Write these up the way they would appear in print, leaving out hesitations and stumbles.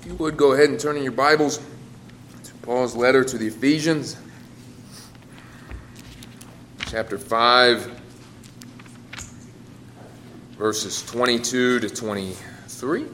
If you would go ahead and turn in your Bibles to Paul's letter to the Ephesians, chapter 5, verses 22 to 23.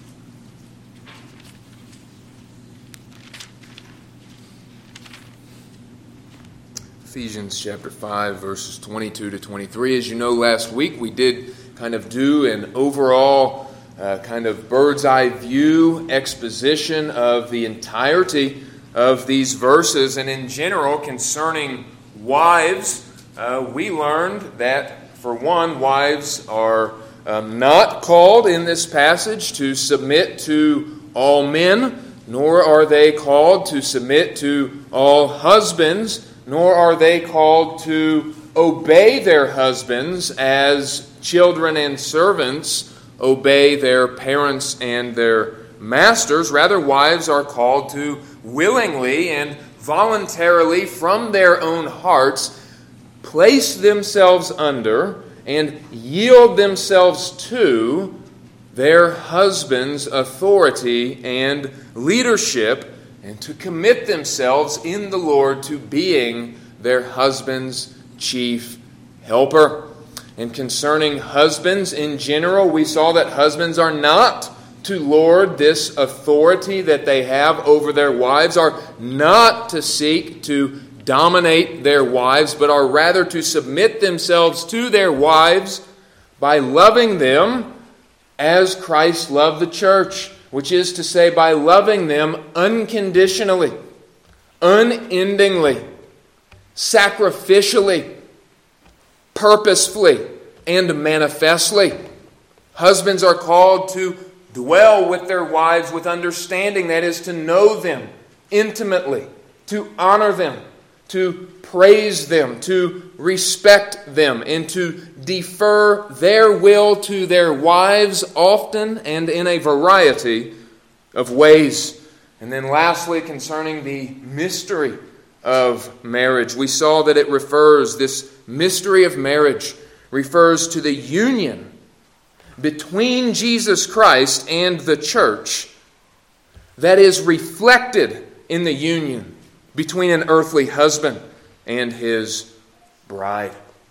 Ephesians chapter 5, verses 22 to 23. As you know, last week we did kind of do an overall kind of bird's eye view exposition of the entirety of these verses. And in general, concerning wives, we learned that, for one, wives are not called in this passage to submit to all men, nor are they called to submit to all husbands, nor are they called to obey their husbands as children and servants obey their parents and their masters. Rather, wives are called to willingly and voluntarily from their own hearts place themselves under and yield themselves to their husband's authority and leadership, and to commit themselves in the Lord to being their husband's chief helper. And concerning husbands in general, we saw that husbands are not to lord this authority that they have over their wives, are not to seek to dominate their wives, but are rather to submit themselves to their wives by loving them as Christ loved the church, which is to say, by loving them unconditionally, unendingly, sacrificially, purposefully, and manifestly. Husbands are called to dwell with their wives with understanding, that is, to know them intimately, to honor them, to praise them, to respect them, and to defer their will to their wives often and in a variety of ways. And then lastly, concerning the mystery of marriage, we saw that this mystery of marriage refers to the union between Jesus Christ and the church that is reflected in the union between an earthly husband and his bride.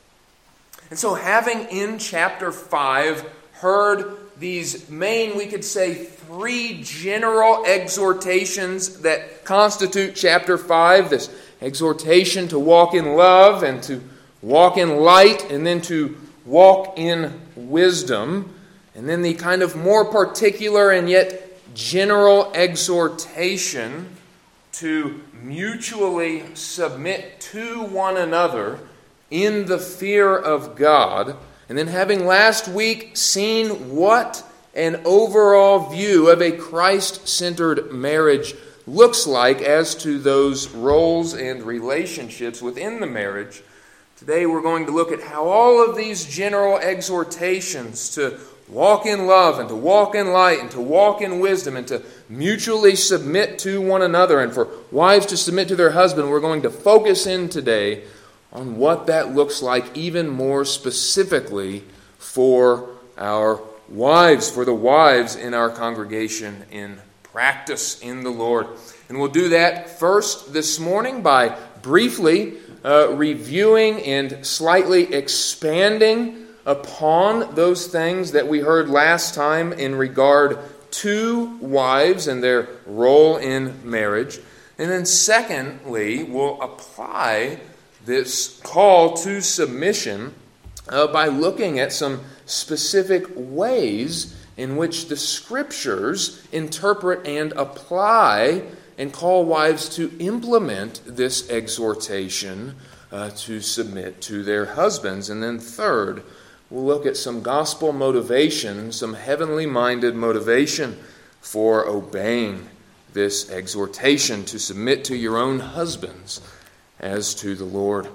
And so, having in chapter 5 heard these main, we could say, three general exhortations that constitute chapter 5, this exhortation to walk in love and to walk in light and then to walk in wisdom, and then the kind of more particular and yet general exhortation to mutually submit to one another in the fear of God. And then, having last week seen what an overall view of a Christ-centered marriage looks like as to those roles and relationships within the marriage, today we're going to look at how all of these general exhortations to walk in love and to walk in light and to walk in wisdom and to mutually submit to one another, and for wives to submit to their husband, we're going to focus in today on what that looks like even more specifically for our wives, for the wives in our congregation in practice in the Lord. And we'll do that first this morning by briefly reviewing and slightly expanding upon those things that we heard last time in regard to wives and their role in marriage. And then secondly, we'll apply this call to submission by looking at some specific ways in which the Scriptures interpret and apply and call wives to implement this exhortation to submit to their husbands. And then third, we'll look at some gospel motivation, some heavenly-minded motivation for obeying this exhortation to submit to your own husbands as to the Lord.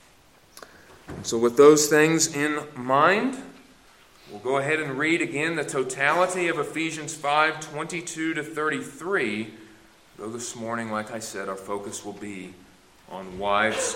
And so with those things in mind, we'll go ahead and read again the totality of Ephesians 5, 22 to 33, though this morning, like I said, our focus will be on wives.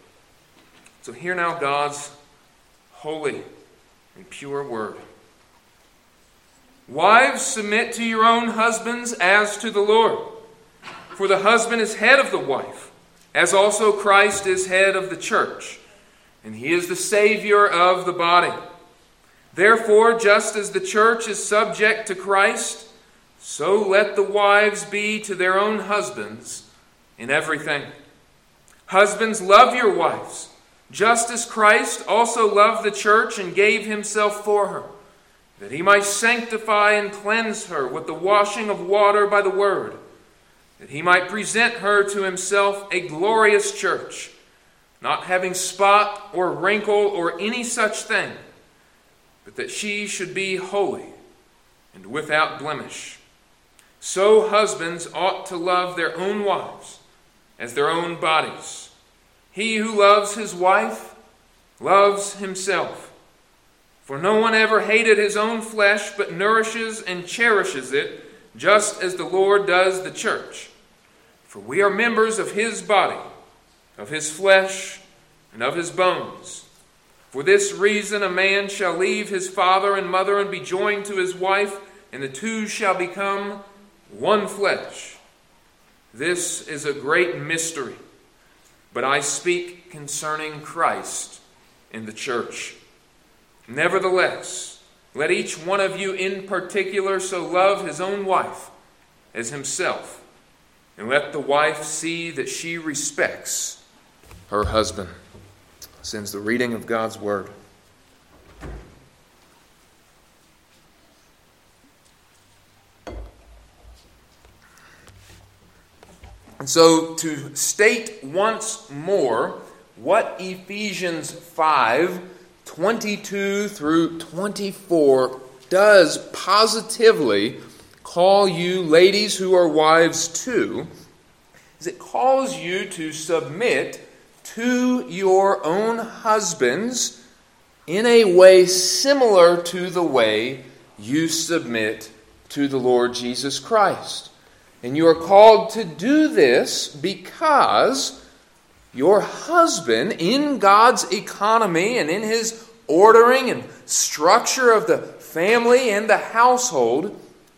So hear now God's holy and pure word. Wives, submit to your own husbands as to the Lord. For the husband is head of the wife, as also Christ is head of the church, and he is the Savior of the body. Therefore, just as the church is subject to Christ, so let the wives be to their own husbands in everything. Husbands, love your wives, just as Christ also loved the church and gave himself for her, that he might sanctify and cleanse her with the washing of water by the word, that he might present her to himself a glorious church, not having spot or wrinkle or any such thing, but that she should be holy and without blemish. So husbands ought to love their own wives as their own bodies. He who loves his wife loves himself. For no one ever hated his own flesh, but nourishes and cherishes it, just as the Lord does the church. For we are members of his body, of his flesh, and of his bones. For this reason a man shall leave his father and mother and be joined to his wife, and the two shall become one flesh. This is a great mystery, but I speak concerning Christ and the church. Nevertheless, let each one of you in particular so love his own wife as himself, and let the wife see that she respects her husband. This ends the reading of God's word. And so, to state once more what Ephesians 5:22 through 24 does positively call you ladies who are wives to, is it calls you to submit to your own husbands in a way similar to the way you submit to the Lord Jesus Christ. And you are called to do this because your husband, in God's economy and in his ordering and structure of the family and the household,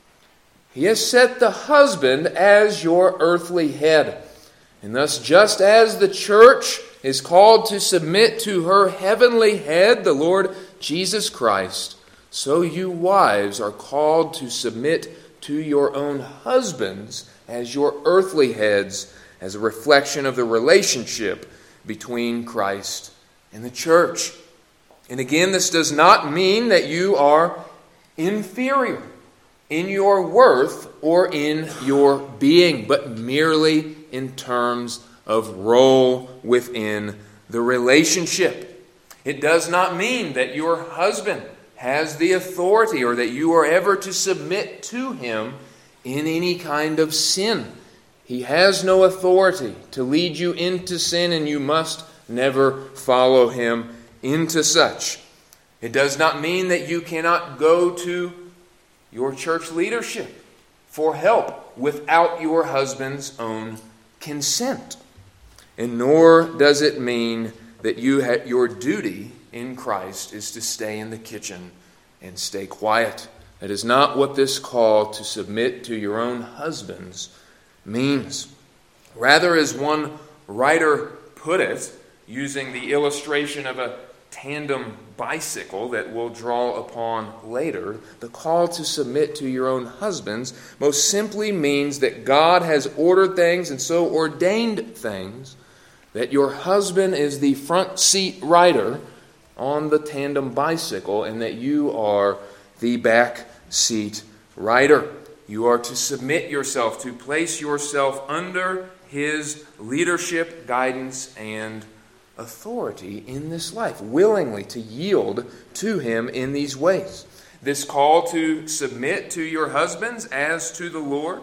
he has set the husband as your earthly head. And thus, just as the church is called to submit to her heavenly head, the Lord Jesus Christ, so you wives are called to submit to your own husbands as your earthly heads, as a reflection of the relationship between Christ and the church. And again, this does not mean that you are inferior in your worth or in your being, but merely in terms of role within the relationship. It does not mean that your husband has the authority or that you are ever to submit to him in any kind of sin. He has no authority to lead you into sin, and you must never follow him into such. It does not mean that you cannot go to your church leadership for help without your husband's own consent. And nor does it mean that your duty in Christ is to stay in the kitchen and stay quiet. That is not what this call to submit to your own husbands means. Rather, as one writer put it, using the illustration of a tandem bicycle that we'll draw upon later, the call to submit to your own husbands most simply means that God has ordered things and so ordained things that your husband is the front seat rider on the tandem bicycle and that you are the back seat rider. You are to submit yourself, to place yourself under his leadership, guidance, and authority in this life, willingly to yield to him in these ways. This call to submit to your husbands as to the Lord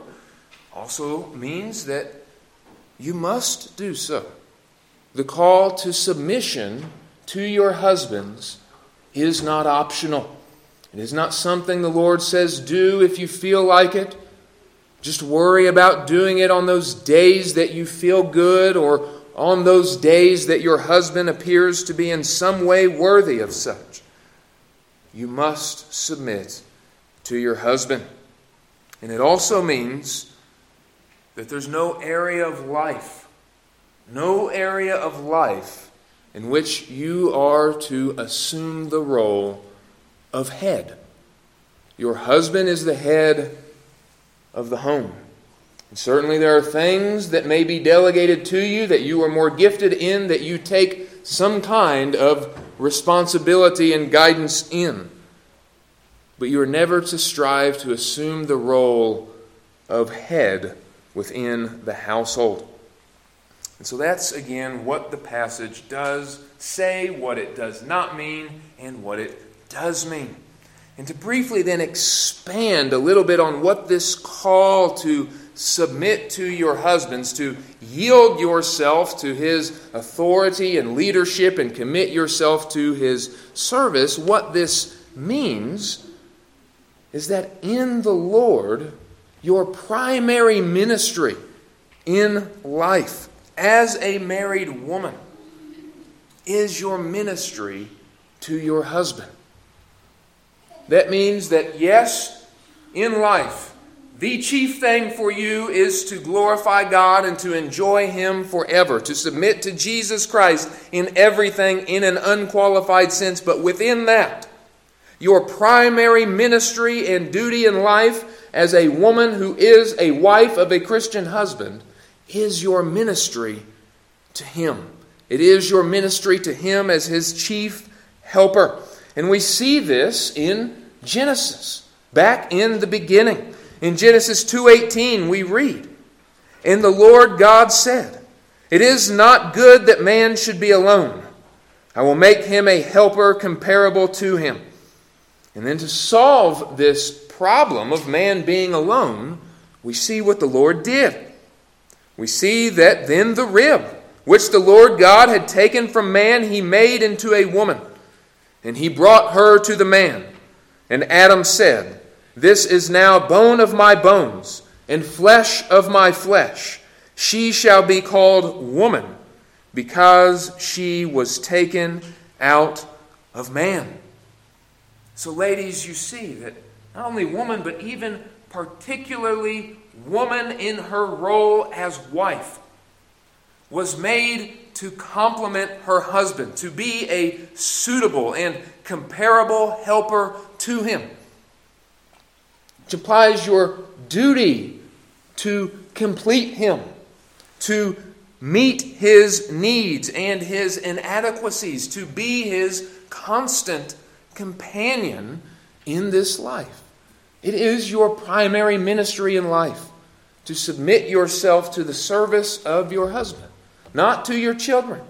also means that you must do so. The call to submission to your husbands is not optional. It is not something the Lord says do if you feel like it. Just worry about doing it on those days that you feel good or on those days that your husband appears to be in some way worthy of such. You must submit to your husband. And it also means that there's no area of life in which you are to assume the role of head. Your husband is the head of the home. And certainly there are things that may be delegated to you that you are more gifted in, that you take some kind of responsibility and guidance in. But you are never to strive to assume the role of head within the household. And so that's, again, what the passage does say, what it does not mean, and what it does mean. And to briefly then expand a little bit on what this call to submit to your husbands, to yield yourself to his authority and leadership and commit yourself to his service, what this means is that in the Lord, your primary ministry in life as a married woman is your ministry to your husband. That means that, yes, in life, the chief thing for you is to glorify God and to enjoy Him forever, to submit to Jesus Christ in everything in an unqualified sense. But within that, your primary ministry and duty in life as a woman who is a wife of a Christian husband is your ministry to Him. It is your ministry to Him as His chief helper. And we see this in Genesis, back in the beginning. In Genesis 2:18 we read, "And the Lord God said, It is not good that man should be alone. I will make him a helper comparable to him." And then to solve this problem of man being alone, we see what the Lord did. We see that then the rib, which the Lord God had taken from man, He made into a woman. And He brought her to the man. And Adam said, "This is now bone of my bones, and flesh of my flesh. She shall be called woman, because she was taken out of man." So ladies, you see that not only woman, but even particularly woman in her role as wife was made to complement her husband, to be a suitable and comparable helper to him. Which implies your duty to complete him, to meet his needs and his inadequacies, to be his constant companion in this life. It is your primary ministry in life to submit yourself to the service of your husband, not to your children,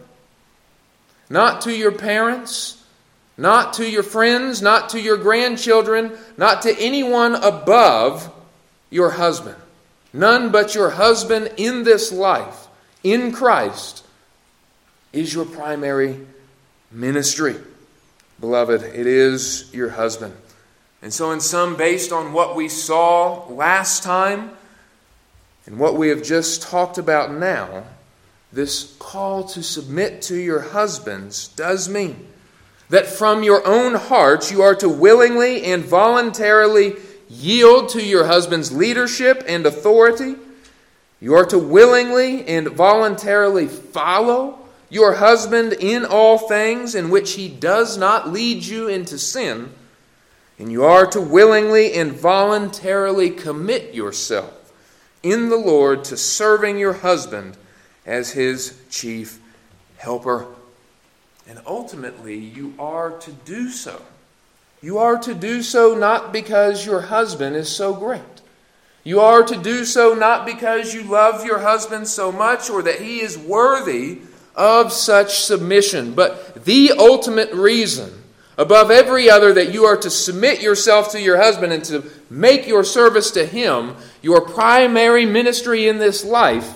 not to your parents, not to your friends, not to your grandchildren, not to anyone above your husband. None but your husband in this life, in Christ, is your primary ministry. Beloved, it is your husband. And so in sum, based on what we saw last time and what we have just talked about now, this call to submit to your husbands does mean that from your own hearts you are to willingly and voluntarily yield to your husband's leadership and authority. You are to willingly and voluntarily follow your husband in all things in which he does not lead you into sin. And you are to willingly and voluntarily commit yourself in the Lord to serving your husband as his chief helper. And ultimately, you are to do so. You are to do so not because your husband is so great. You are to do so not because you love your husband so much or that he is worthy of such submission. But the ultimate reason, above every other, that you are to submit yourself to your husband and to make your service to him your primary ministry in this life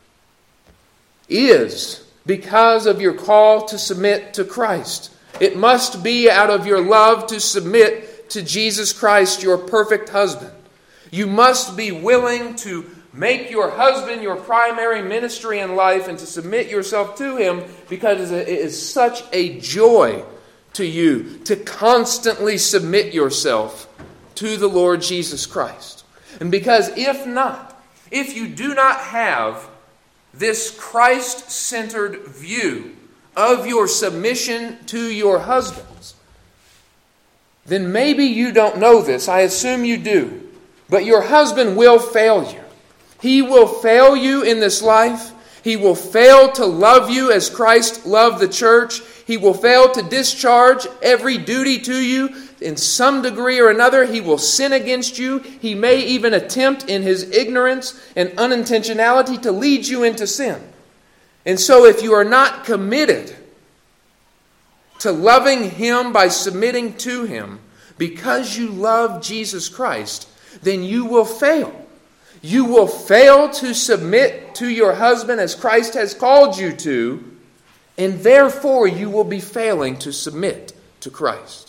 is because of your call to submit to Christ. It must be out of your love to submit to Jesus Christ, your perfect husband. You must be willing to make your husband your primary ministry in life and to submit yourself to him because it is such a joy to you to constantly submit yourself to the Lord Jesus Christ. And because if you do not have this Christ-centered view of your submission to your husbands, then maybe you don't know this. I assume you do. But your husband will fail you. He will fail you in this life. He will fail to love you as Christ loved the church. He will fail to discharge every duty to you in some degree or another. He will sin against you. He may even attempt in his ignorance and unintentionality to lead you into sin. And so if you are not committed to loving Him by submitting to Him because you love Jesus Christ, then you will fail. You will fail to submit to your husband as Christ has called you to, and therefore you will be failing to submit to Christ.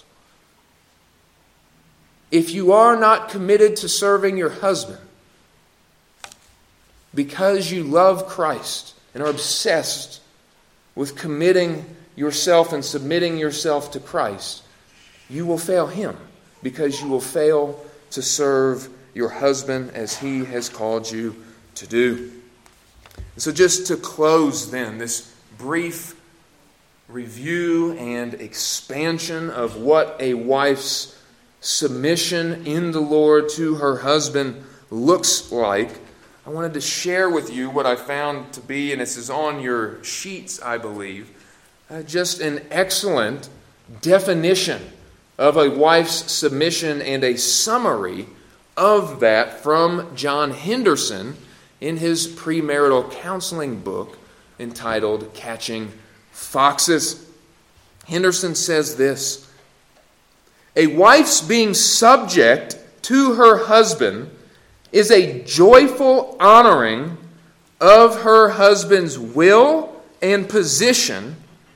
If you are not committed to serving your husband because you love Christ and are obsessed with committing yourself and submitting yourself to Christ, you will fail Him because you will fail to serve your husband as He has called you to do. So just to close then, this brief review and expansion of what a wife's submission in the Lord to her husband looks like, I wanted to share with you what I found to be, and this is on your sheets, I believe, just an excellent definition of a wife's submission and a summary of that from John Henderson in his premarital counseling book entitled Catching Foxes. Henderson says this: a wife's being subject to her husband is a joyful honoring of her husband's will and position,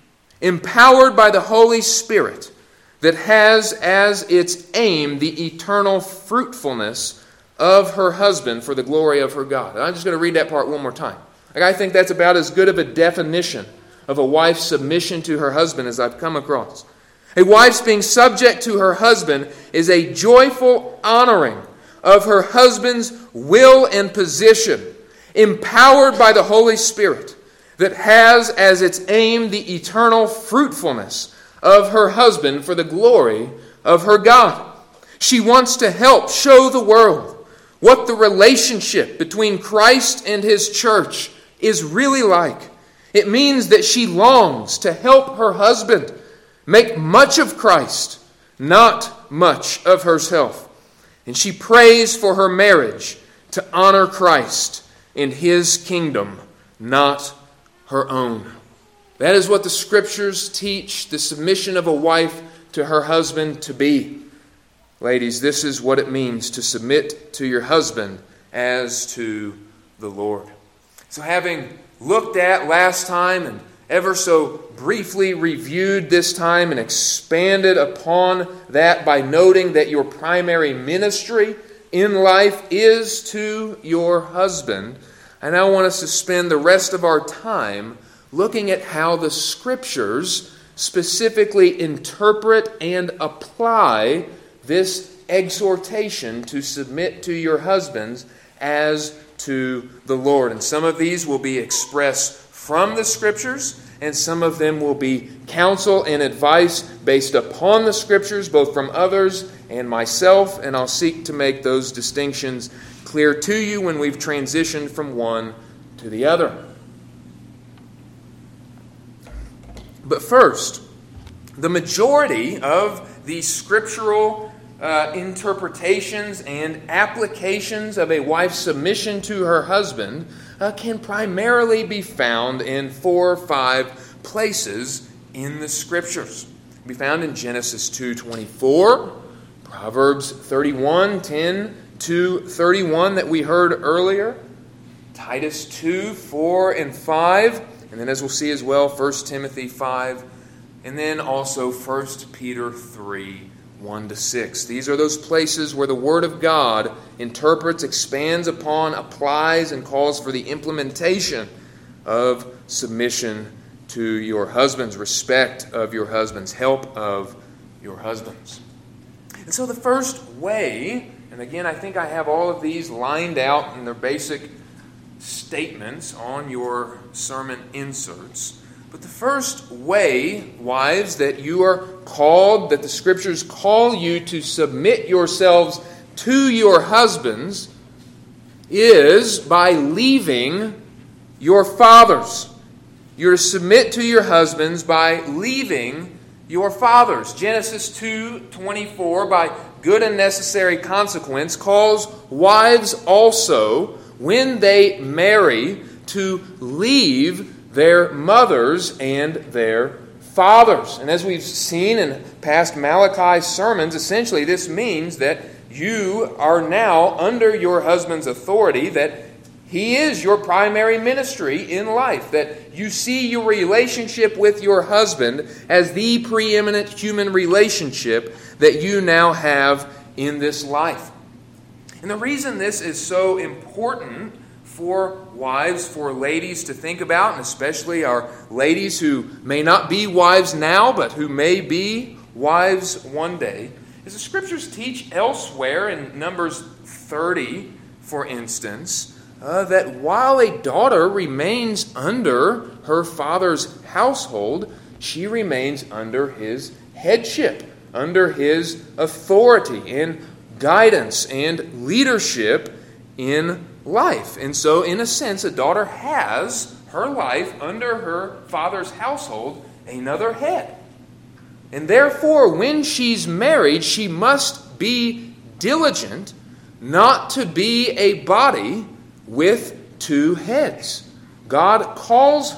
empowered by the Holy Spirit, that has as its aim the eternal fruitfulness of her husband for the glory of her God. And I'm just going to read that part one more time. I think that's about as good of a definition of a wife's submission to her husband as I've come across. A wife's being subject to her husband is a joyful honoring of her husband's will and position, empowered by the Holy Spirit, that has as its aim the eternal fruitfulness of her husband for the glory of her God. She wants to help show the world what the relationship between Christ and His church is really like. It means that she longs to help her husband make much of Christ, not much of herself. And she prays for her marriage to honor Christ in His kingdom, not her own. That is what the Scriptures teach the submission of a wife to her husband to be. Ladies, this is what it means to submit to your husband as to the Lord. So having looked at last time and ever so briefly reviewed this time and expanded upon that by noting that your primary ministry in life is to your husband, I now want us to spend the rest of our time looking at how the Scriptures specifically interpret and apply this exhortation to submit to your husbands as to the Lord. And some of these will be expressed from the Scriptures, and some of them will be counsel and advice based upon the Scriptures, both from others and myself, and I'll seek to make those distinctions clear to you when we've transitioned from one to the other. But first, the majority of the scriptural interpretations and applications of a wife's submission to her husband can primarily be found in 4 or 5 places in the Scriptures. It can be found in Genesis 2:24, Proverbs 31:10-31 that we heard earlier, Titus 2:4 and 5, and then as we'll see as well, 1 Timothy 5, and then also 1 Peter 3:1-6. These are those places where the Word of God interprets, expands upon, applies, and calls for the implementation of submission to your husbands, respect of your husbands, help of your husbands. And so the first way, and again, I think I have all of these lined out in their basic statements on your sermon inserts. But the first way, wives, that you are called, that the Scriptures call you to submit yourselves to your husbands, is by leaving your fathers. You're to submit to your husbands by leaving your fathers. Genesis 2:24, by good and necessary consequence, calls wives also, when they marry, to leave their mothers and their fathers. And as we've seen in past Malachi sermons, essentially this means that you are now under your husband's authority, that he is your primary ministry in life, that you see your relationship with your husband as the preeminent human relationship that you now have in this life. And the reason this is so important for wives, for ladies to think about, and especially our ladies who may not be wives now, but who may be wives one day, is the Scriptures teach elsewhere in Numbers 30, for instance, that while a daughter remains under her father's household, she remains under his headship, under his authority and guidance and leadership in life. And so, in a sense, a daughter has her life under her father's household another head. And therefore, when she's married, she must be diligent not to be a body with two heads. God calls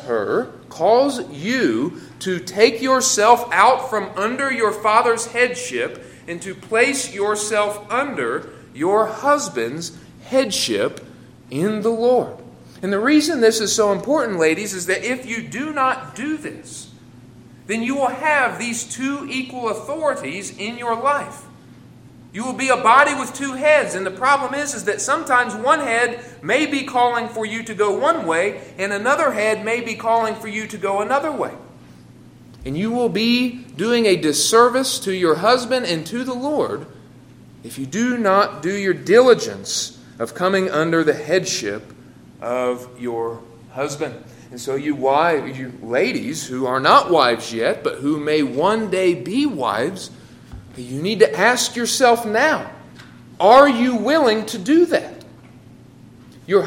you to take yourself out from under your father's headship and to place yourself under your husband's headship in the Lord. And the reason this is so important, ladies, is that if you do not do this, then you will have these two equal authorities in your life. You will be a body with two heads, and the problem is that sometimes one head may be calling for you to go one way, and another head may be calling for you to go another way. And you will be doing a disservice to your husband and to the Lord if you do not do your diligence of coming under the headship of your husband. And so you ladies who are not wives yet, but who may one day be wives, you need to ask yourself now, are you willing to do that? Your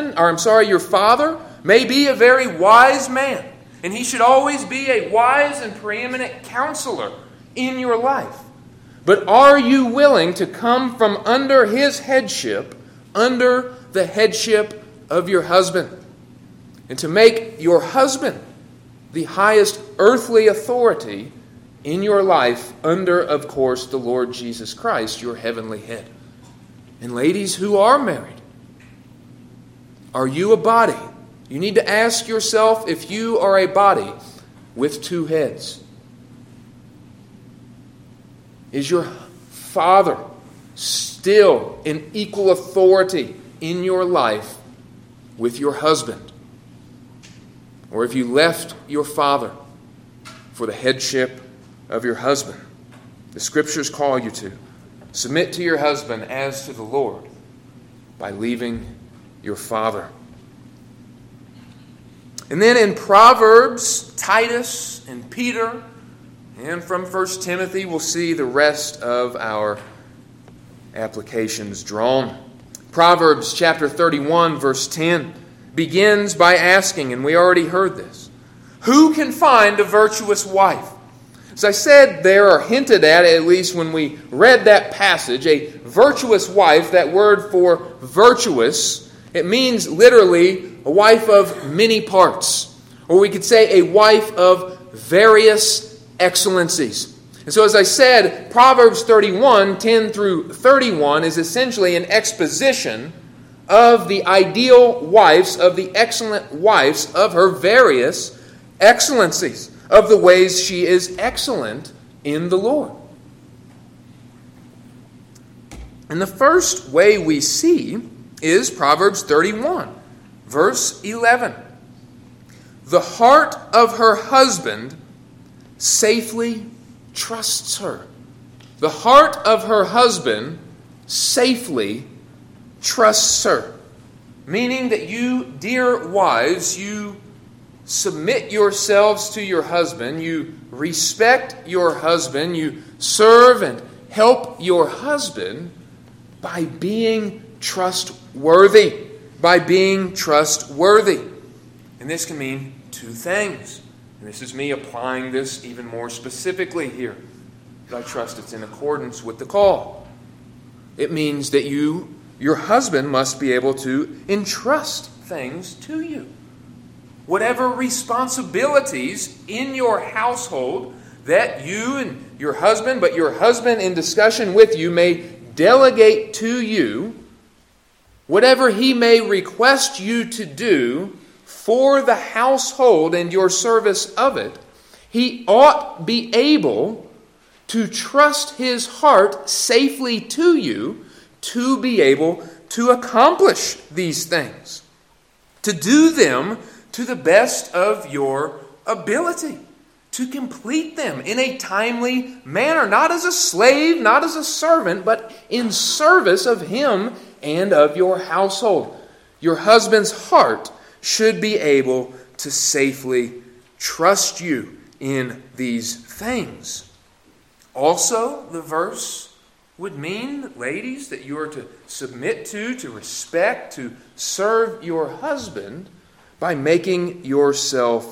father may be a very wise man, and he should always be a wise and preeminent counselor in your life. But are you willing to come from under his headship, under the headship of your husband, and to make your husband the highest earthly authority in your life under, of course, the Lord Jesus Christ, your heavenly head? And ladies who are married, are you a body? You need to ask yourself if you are a body with two heads. Is your father still in equal authority in your life with your husband? Or have you left your father for the headship of your husband? The Scriptures call you to submit to your husband as to the Lord by leaving your father. And then in Proverbs, Titus, and Peter, and from 1 Timothy, we'll see the rest of our applications drawn. Proverbs chapter 31, verse 10 begins by asking, and we already heard this, who can find a virtuous wife? As I said, there are hinted at least when we read that passage, a virtuous wife, that word for virtuous, it means literally a wife of many parts. Or we could say a wife of various excellencies. And so as I said, Proverbs 31, 10 through 31 is essentially an exposition of the ideal wives, of the excellent wives, of her various excellencies, of the ways she is excellent in the Lord. And the first way we see is Proverbs 31, verse 11. The heart of her husband safely trusts her. the heart of her husband safely trusts her. Meaning that you, dear wives, you submit yourselves to your husband, you respect your husband, you serve and help your husband by being trustworthy. By being trustworthy. And this can mean two things. And this is me applying this even more specifically here. But I trust it's in accordance with the call. It means that your husband must be able to entrust things to you. Whatever responsibilities in your household that you and your husband, but your husband in discussion with you, may delegate to you, whatever he may request you to do for the household and your service of it, he ought be able to trust his heart safely to you to be able to accomplish these things, to do them to the best of your ability, to complete them in a timely manner, not as a slave, not as a servant, but in service of him and of your household. Your husband's heart should be able to safely trust you in these things. Also, the verse would mean, ladies, that you are to submit to respect, to serve your husband by making yourself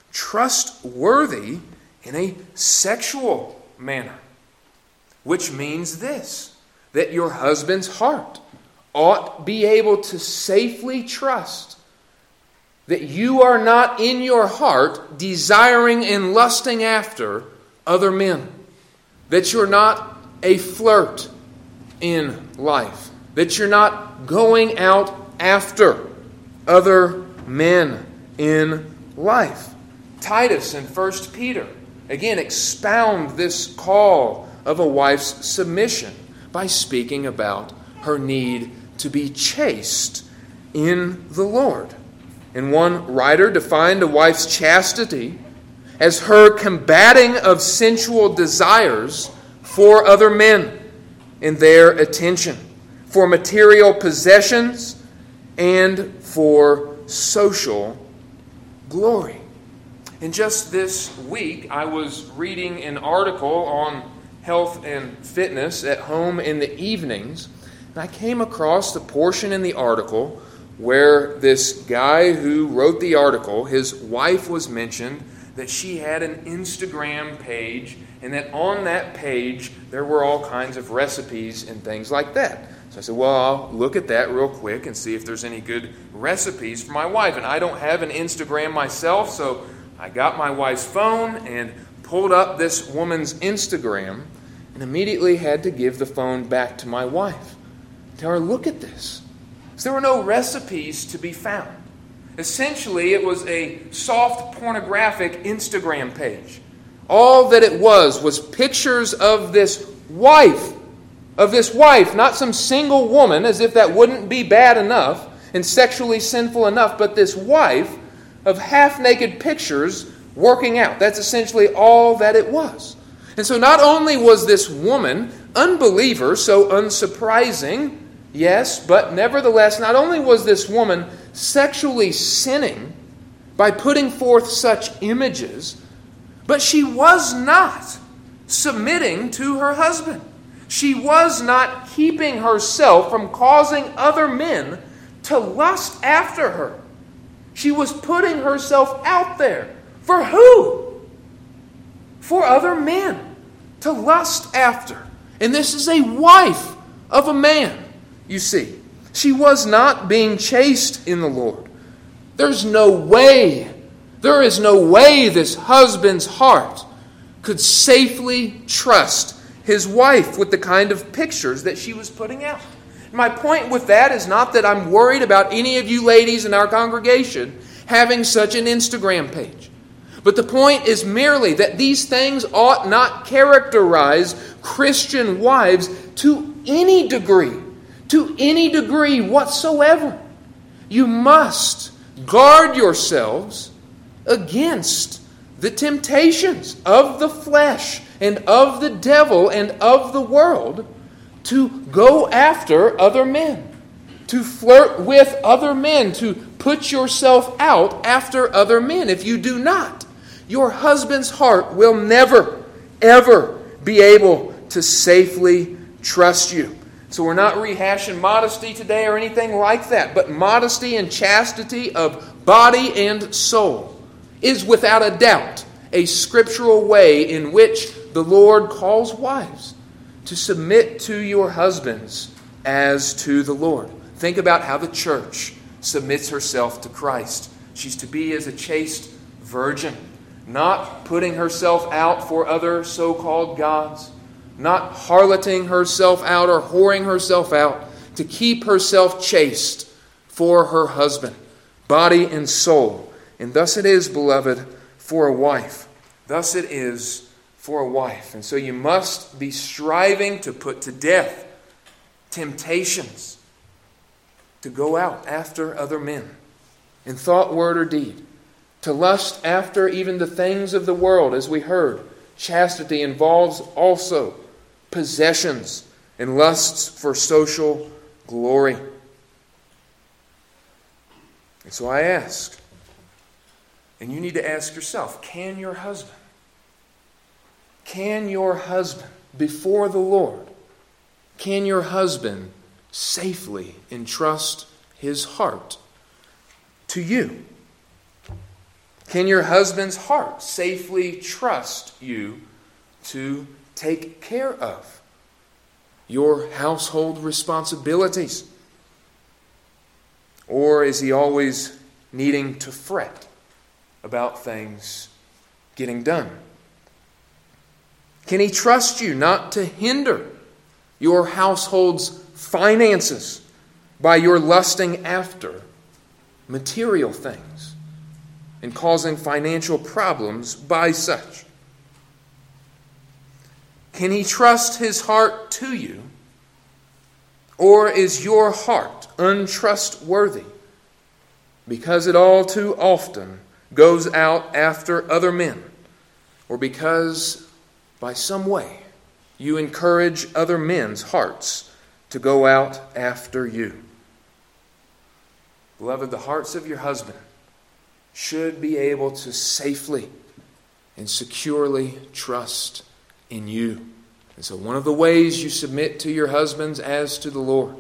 trustworthy in a sexual manner. Which means this, that your husband's heart ought be able to safely trust that you are not in your heart desiring and lusting after other men. That you're not a flirt in life. That you're not going out after other men in life. Titus in 1 Peter, again, expound this call of a wife's submission by speaking about her need to be chaste in the Lord. And one writer defined a wife's chastity as her combating of sensual desires for other men and their attention, for material possessions and for social glory. And just this week, I was reading an article on health and fitness at home in the evenings, and I came across the portion in the article where this guy who wrote the article, his wife was mentioned, that she had an Instagram page, and that on that page there were all kinds of recipes and things like that. So I said, well, I'll look at that real quick and see if there's any good recipes for my wife. And I don't have an Instagram myself, so I got my wife's phone and pulled up this woman's Instagram and immediately had to give the phone back to my wife. Tell her, look at this. So there were no recipes to be found. Essentially, it was a soft pornographic Instagram page. All that it was pictures of this wife, not some single woman, as if that wouldn't be bad enough and sexually sinful enough, but this wife of half-naked pictures working out. That's essentially all that it was. And so not only was this woman unbeliever, so unsurprising, yes, but nevertheless, not only was this woman sexually sinning by putting forth such images, but she was not submitting to her husband. She was not keeping herself from causing other men to lust after her. She was putting herself out there. For who? For other men to lust after. And this is a wife of a man, you see. She was not being chaste in the Lord. There is no way this husband's heart could safely trust his wife with the kind of pictures that she was putting out. My point with that is not that I'm worried about any of you ladies in our congregation having such an Instagram page. But the point is merely that these things ought not characterize Christian wives to any degree whatsoever. You must guard yourselves against the temptations of the flesh and of the devil and of the world to go after other men, to flirt with other men, to put yourself out after other men. If you do not, your husband's heart will never, ever be able to safely trust you. So we're not rehashing modesty today or anything like that, but modesty and chastity of body and soul is without a doubt a scriptural way in which the Lord calls wives to submit to your husbands as to the Lord. Think about how the church submits herself to Christ. She's to be as a chaste virgin, not putting herself out for other so-called gods, not harloting herself out or whoring herself out, to keep herself chaste for her husband, body and soul. And thus it is, beloved, for a wife. Thus it is for a wife. And so you must be striving to put to death temptations to go out after other men in thought, word, or deed, to lust after even the things of the world, as we heard. Chastity involves also possessions and lusts for social glory. And so I ask, and you need to ask yourself, can your husband, before the Lord, can your husband safely entrust his heart to you? Can your husband's heart safely trust you to take care of your household responsibilities? Or is he always needing to fret about things getting done? Can he trust you not to hinder your household's finances by your lusting after material things and causing financial problems by such? Can he trust his heart to you? Or is your heart untrustworthy because it all too often goes out after other men, or because by some way you encourage other men's hearts to go out after you? Beloved, the hearts of your husband should be able to safely and securely trust in you. And so one of the ways you submit to your husbands as to the Lord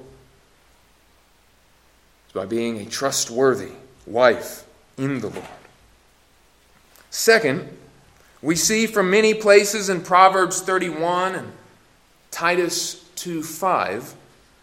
is by being a trustworthy wife in the Lord. Second, we see from many places in Proverbs 31 and Titus 2:5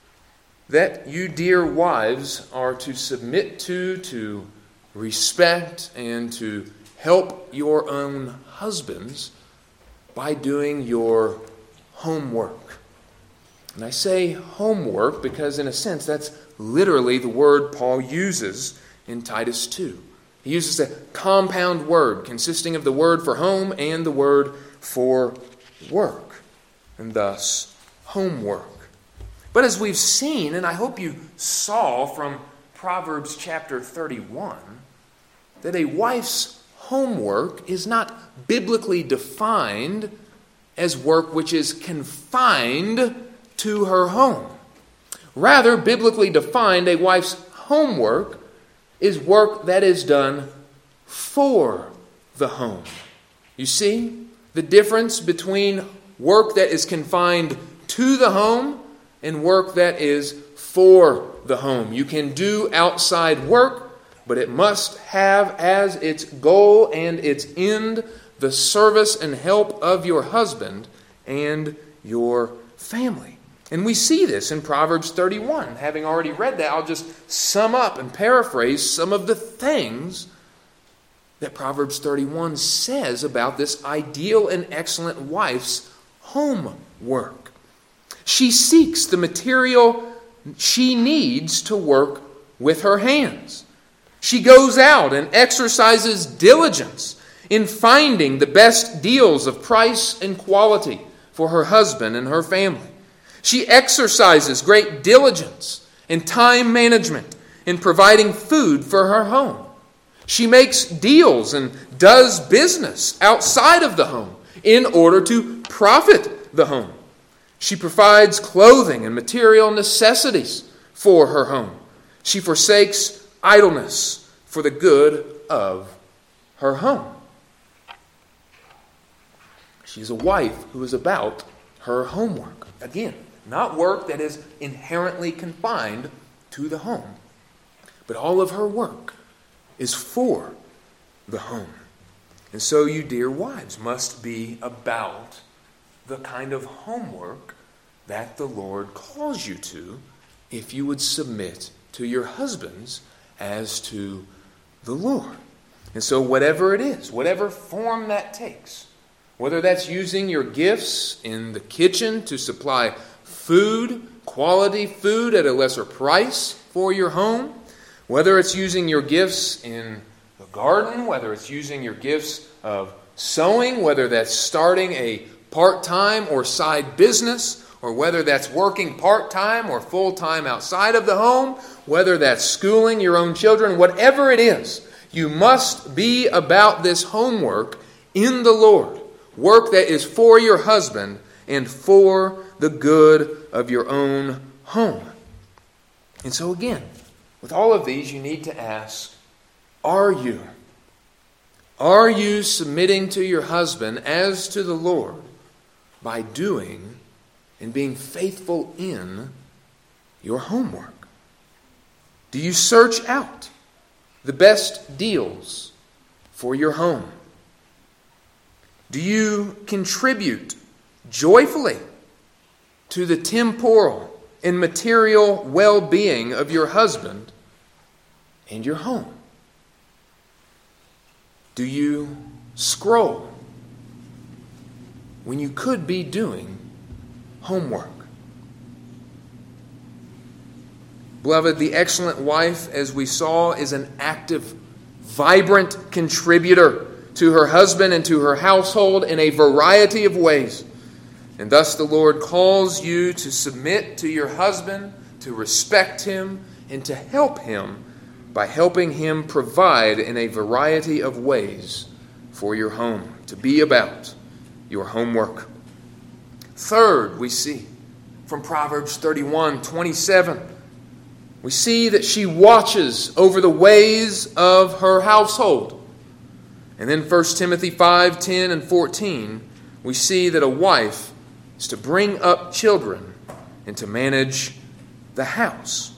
that you, dear wives, are to submit to respect, and to help your own husbands by doing your homework. And I say homework because, in a sense, that's literally the word Paul uses in Titus 2. He uses a compound word consisting of the word for home and the word for work, and thus homework. But as we've seen, and I hope you saw from Proverbs chapter 31, that a wife's homework is not biblically defined as work which is confined to her home. Rather, biblically defined, a wife's homework is work that is done for the home. You see the difference between work that is confined to the home and work that is for the home. You can do outside work, but it must have as its goal and its end the service and help of your husband and your family. And we see this in Proverbs 31. Having already read that, I'll just sum up and paraphrase some of the things that Proverbs 31 says about this ideal and excellent wife's homework. She seeks the material she needs to work with her hands. She goes out and exercises diligence in finding the best deals of price and quality for her husband and her family. She exercises great diligence and time management in providing food for her home. She makes deals and does business outside of the home in order to profit the home. She provides clothing and material necessities for her home. She forsakes idleness for the good of her home. She's a wife who is about her homework. Again, not work that is inherently confined to the home, but all of her work is for the home. And so you, dear wives, must be about the kind of homework that the Lord calls you to if you would submit to your husbands as to the Lord. And so whatever it is, whatever form that takes, whether that's using your gifts in the kitchen to supply food, quality food at a lesser price for your home, whether it's using your gifts in the garden, whether it's using your gifts of sewing, whether that's starting a part-time or side business, or whether that's working part-time or full-time outside of the home, whether that's schooling your own children, whatever it is, you must be about this homework in the Lord. Work that is for your husband and for the good of your own home. And so again, with all of these, you need to ask, are you submitting to your husband as to the Lord by doing and being faithful in your homework? Do you search out the best deals for your home? Do you contribute joyfully to the temporal and material well-being of your husband and your home? Do you scroll when you could be doing homework? Beloved, the excellent wife, as we saw, is an active, vibrant contributor to her husband and to her household in a variety of ways. And thus the Lord calls you to submit to your husband, to respect him, and to help him by helping him provide in a variety of ways for your home, to be about your homework. Third, we see from Proverbs 31:27, we see that she watches over the ways of her household. And then 1 Timothy 5:10 and 14, we see that a wife is to bring up children and to manage the house.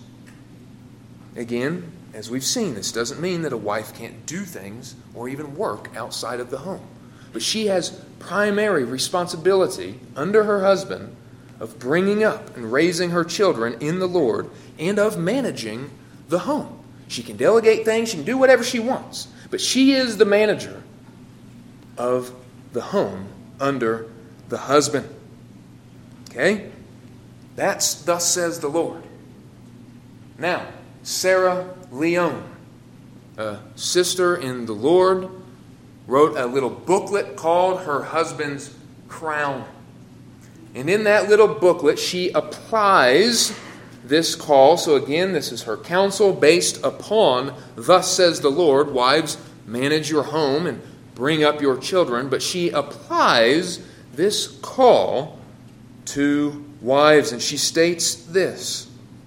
Again, as we've seen, this doesn't mean that a wife can't do things or even work outside of the home. But she has primary responsibility under her husband of bringing up and raising her children in the Lord and of managing the home. She can delegate things, she can do whatever she wants, but she is the manager of the home under the husband. Okay? That's thus says the Lord. Now, Sarah Leone, a sister in the Lord, wrote a little booklet called Her Husband's Crown. And in that little booklet, she applies this call. So again, this is her counsel based upon, thus says the Lord, wives, manage your home and bring up your children. But she applies this call to wives, and she states this: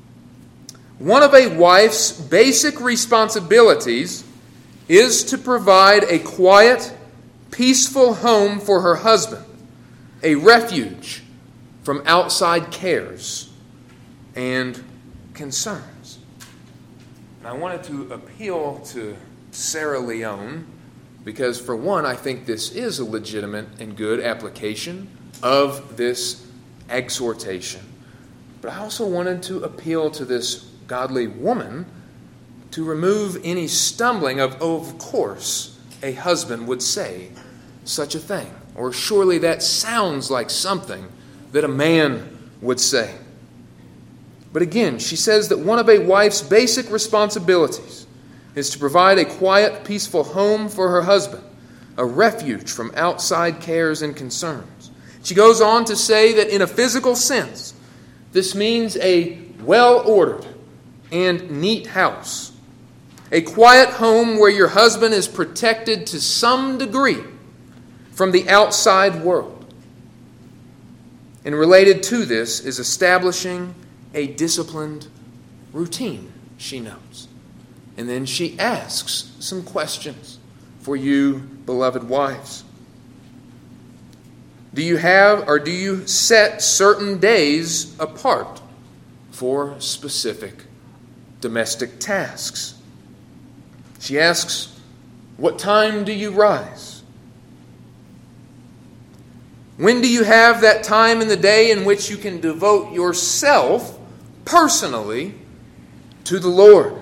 one of a wife's basic responsibilities is to provide a quiet, peaceful home for her husband, a refuge from outside cares and concerns. And I wanted to appeal to Sarah Leone because, for one, I think this is a legitimate and good application of this exhortation. But I also wanted to appeal to this godly woman to remove any stumbling of course, a husband would say such a thing. Or surely that sounds like something that a man would say. But again, she says that one of a wife's basic responsibilities is to provide a quiet, peaceful home for her husband, a refuge from outside cares and concerns. She goes on to say that in a physical sense, this means a well-ordered and neat house, a quiet home where your husband is protected to some degree from the outside world. And related to this is establishing a disciplined routine, she notes. And then she asks some questions for you, beloved wives. Do you set certain days apart for specific domestic tasks? She asks, what time do you rise? When do you have that time in the day in which you can devote yourself personally to the Lord?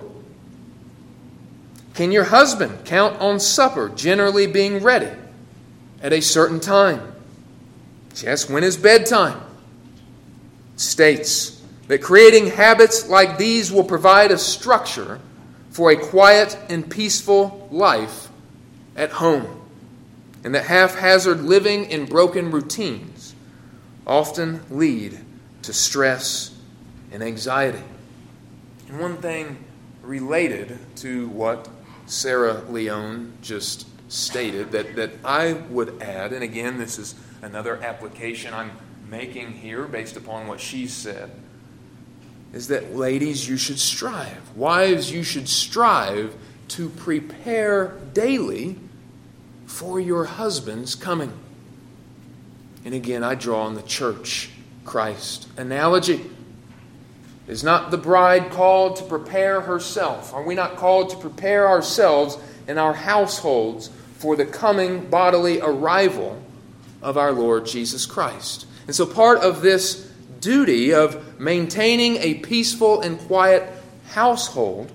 Can your husband count on supper generally being ready at a certain time? She asks, when is bedtime? States that creating habits like these will provide a structure for a quiet and peaceful life at home, and that haphazard living in broken routines often lead to stress and anxiety. And one thing related to what Sarah Leone just stated that I would add, and again, this is another application I'm making here based upon what she said, is that ladies, you should strive. Wives, you should strive to prepare daily for your husband's coming. And again, I draw on the church Christ analogy. Is not the bride called to prepare herself? Are we not called to prepare ourselves in our households for the coming bodily arrival of our Lord Jesus Christ? And so part of this duty of maintaining a peaceful and quiet household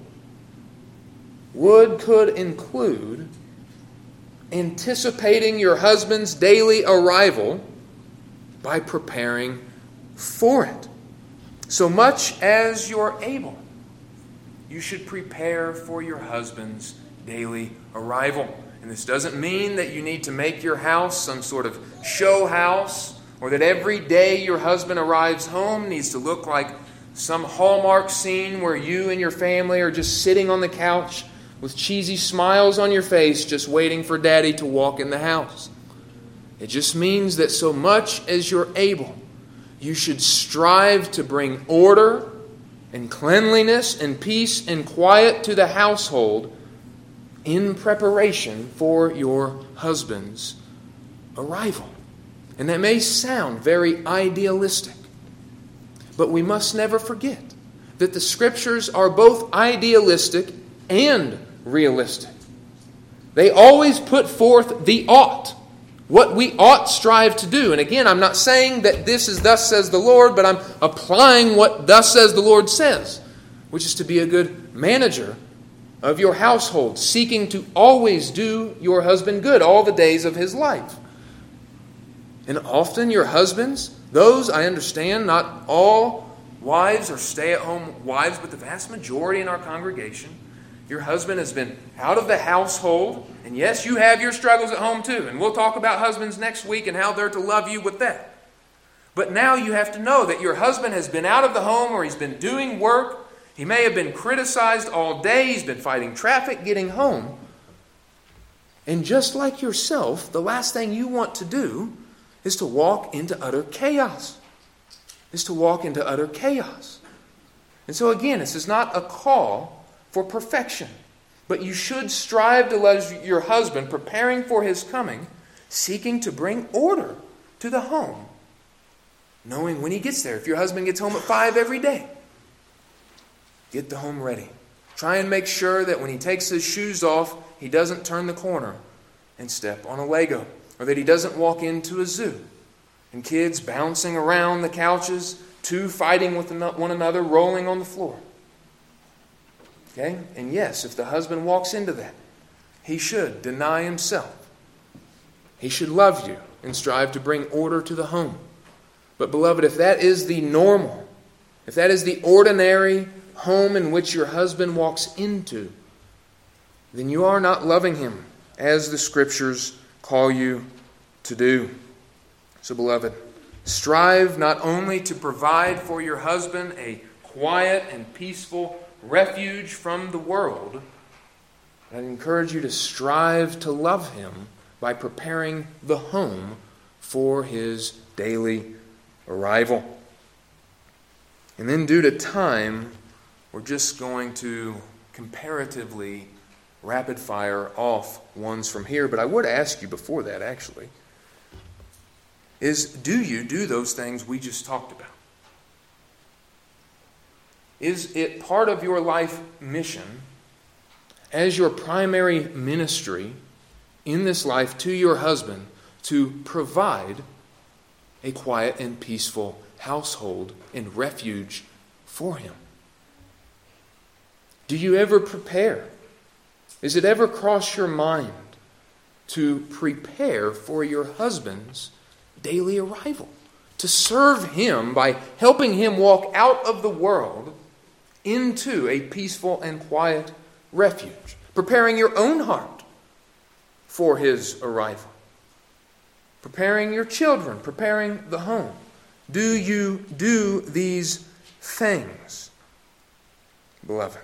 could include anticipating your husband's daily arrival by preparing for it. So much as you're able, you should prepare for your husband's daily arrival. And this doesn't mean that you need to make your house some sort of show house, or that every day your husband arrives home needs to look like some Hallmark scene where you and your family are just sitting on the couch with cheesy smiles on your face, just waiting for Daddy to walk in the house. It just means that so much as you're able, you should strive to bring order and cleanliness and peace and quiet to the household in preparation for your husband's arrival. And that may sound very idealistic, but we must never forget that the Scriptures are both idealistic and realistic. They always put forth the ought, what we ought strive to do. And again, I'm not saying that this is thus says the Lord, but I'm applying what thus says the Lord says, which is to be a good manager of your household, seeking to always do your husband good all the days of his life. And often your husbands, those, I understand, not all wives are stay-at-home wives, but the vast majority in our congregation, your husband has been out of the household. And yes, you have your struggles at home too. And we'll talk about husbands next week and how they're to love you with that. But now you have to know that your husband has been out of the home, or he's been doing work. He may have been criticized all day. He's been fighting traffic getting home. And just like yourself, the last thing you want to do is to walk into utter chaos. And so again, this is not a call for perfection, but you should strive to love your husband, preparing for his coming, seeking to bring order to the home, knowing when he gets there. If your husband gets home at 5 every day, get the home ready. Try and make sure that when he takes his shoes off, he doesn't turn the corner and step on a Lego, or that he doesn't walk into a zoo and kids bouncing around the couches, two fighting with one another, rolling on the floor. Okay? And yes, if the husband walks into that, he should deny himself. He should love you and strive to bring order to the home. But beloved, if that is the normal, if that is the ordinary home in which your husband walks into, then you are not loving him as the Scriptures call you to do. So, beloved, strive not only to provide for your husband a quiet and peaceful refuge from the world, but I encourage you to strive to love him by preparing the home for his daily arrival. And then due to time, we're just going to comparatively rapid fire off ones from here. But I would ask you before that, actually, is do you do those things we just talked about? Is it part of your life mission as your primary ministry in this life to your husband to provide a quiet and peaceful household and refuge for him? Do you ever prepare? Does it ever cross your mind to prepare for your husband's daily arrival? To serve him by helping him walk out of the world into a peaceful and quiet refuge. Preparing your own heart for his arrival. Preparing your children, preparing the home. Do you do these things, beloved?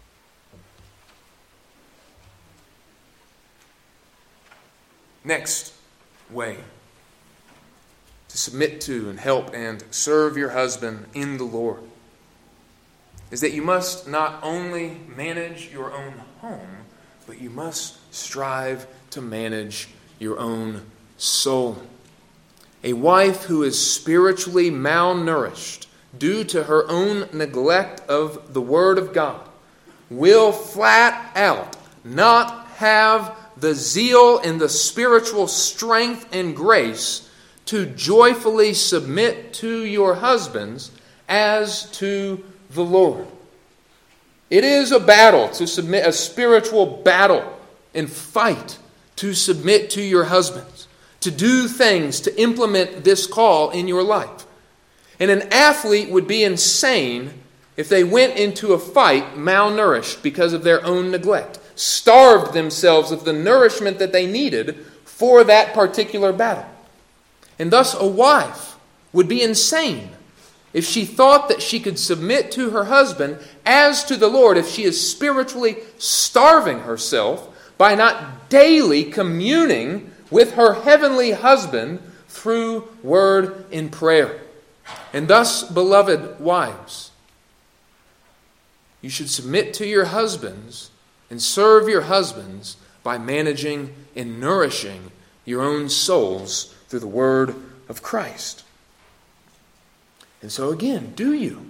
Next way to submit to and help and serve your husband in the Lord is that you must not only manage your own home, but you must strive to manage your own soul. A wife who is spiritually malnourished due to her own neglect of the Word of God will flat out not have the zeal and the spiritual strength and grace to joyfully submit to your husbands as to the Lord. It is a battle to submit, a spiritual battle and fight to submit to your husbands, to do things to implement this call in your life. And an athlete would be insane if they went into a fight malnourished because of their own neglect, starved themselves of the nourishment that they needed for that particular battle. And thus a wife would be insane if she thought that she could submit to her husband as to the Lord, if she is spiritually starving herself by not daily communing with her heavenly husband through word and prayer. And thus, beloved wives, you should submit to your husbands and serve your husbands by managing and nourishing your own souls through the word of Christ. And so again, do you?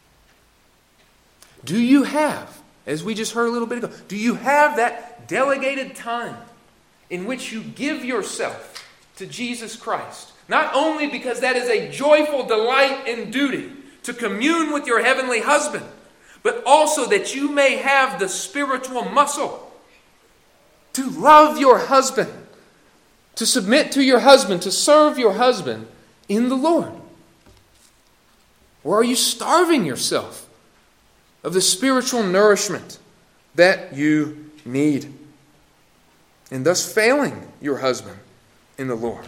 Do you have, as we just heard a little bit ago, do you have that delegated time in which you give yourself to Jesus Christ? Not only because that is a joyful delight and duty to commune with your heavenly husband, but also that you may have the spiritual muscle to love your husband, to submit to your husband, to serve your husband in the Lord. Or are you starving yourself of the spiritual nourishment that you need, and thus failing your husband in the Lord?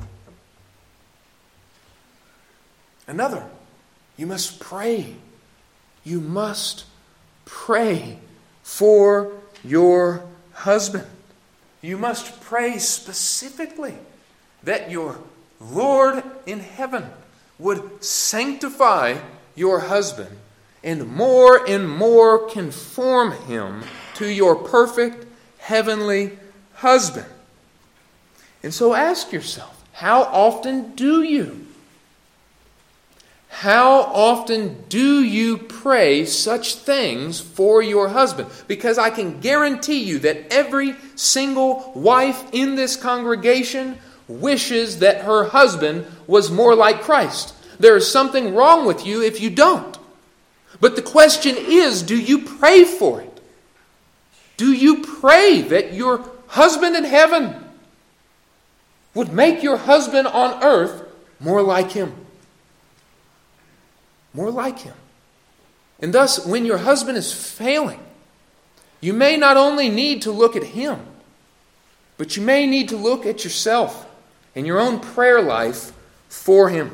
Another, you must pray. You must pray for your husband. You must pray specifically that your Lord in heaven would sanctify your husband and more conform him to your perfect heavenly husband. And so ask yourself, how often do you? How often do you pray such things for your husband? Because I can guarantee you that every single wife in this congregation wishes that her husband was more like Christ. There is something wrong with you if you don't. But the question is, do you pray for it? Do you pray that your husband in heaven would make your husband on earth more like him? More like him. And thus, when your husband is failing, you may not only need to look at him, but you may need to look at yourself and your own prayer life for him.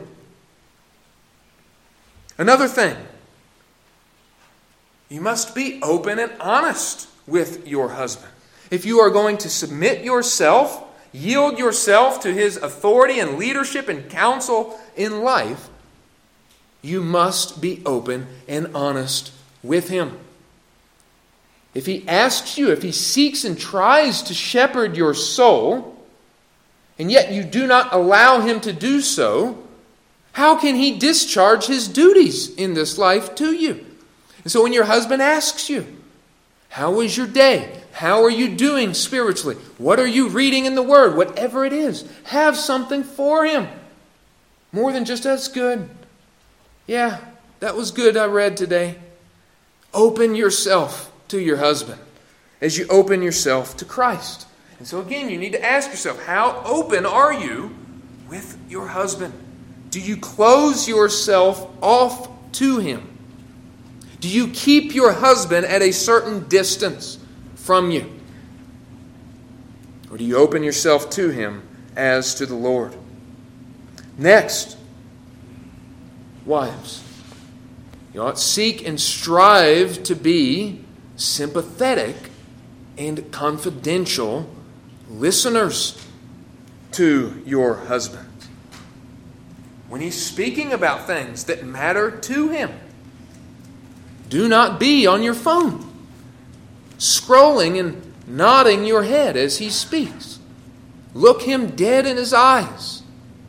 Another thing, you must be open and honest with your husband. If you are going to submit yourself, yield yourself to his authority and leadership and counsel in life, you must be open and honest with him. If he asks you, if he seeks and tries to shepherd your soul, and yet you do not allow him to do so, how can he discharge his duties in this life to you? And so when your husband asks you, how was your day? How are you doing spiritually? What are you reading in the Word? Whatever it is, have something for him. More than just, that's good. Yeah, that was good I read today. Open yourself to your husband as you open yourself to Christ. And so again, you need to ask yourself, how open are you with your husband? Do you close yourself off to him? Do you keep your husband at a certain distance from you? Or do you open yourself to him as to the Lord? Next, wives, you ought to seek and strive to be sympathetic and confidential listeners to your husband. When he's speaking about things that matter to him, do not be on your phone, scrolling and nodding your head as he speaks. Look him dead in his eyes.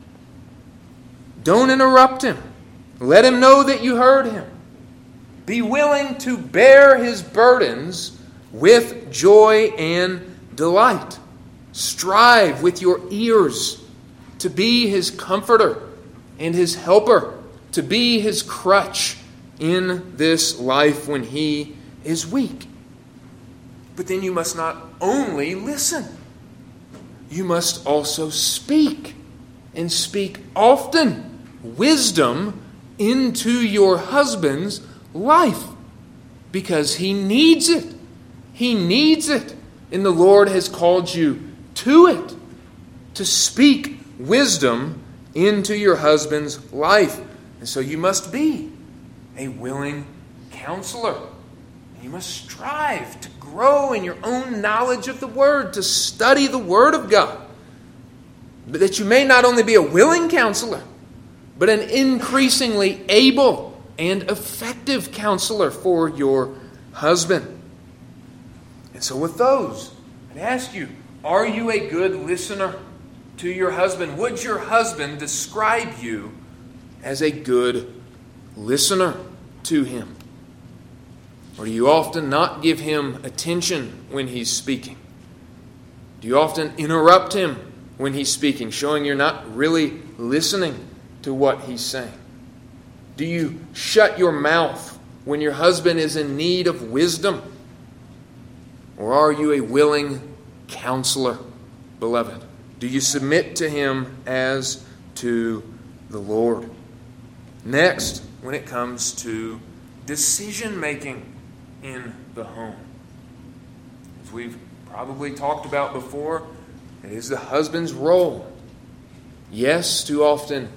Don't interrupt him. Let him know that you heard him. Be willing to bear his burdens with joy and delight. Strive with your ears to be his comforter and his helper, to be his crutch in this life when he is weak. But then you must not only listen. You must also speak, and speak often, wisdom into your husband's life, because he needs it. He needs it. And the Lord has called you to it, to speak wisdom into your husband's life. And so you must be a willing counselor. You must strive to grow in your own knowledge of the Word, to study the Word of God. But that you may not only be a willing counselor, but an increasingly able and effective counselor for your husband. And so with those, I'd ask you, are you a good listener to your husband? Would your husband describe you as a good listener to him? Or do you often not give him attention when he's speaking? Do you often interrupt him when he's speaking, showing you're not really listening to what he's saying? Do you shut your mouth when your husband is in need of wisdom? Or are you a willing counselor, beloved? Do you submit to him as to the Lord? Next, when it comes to decision-making in the home, as we've probably talked about before, it is the husband's role, yes, to often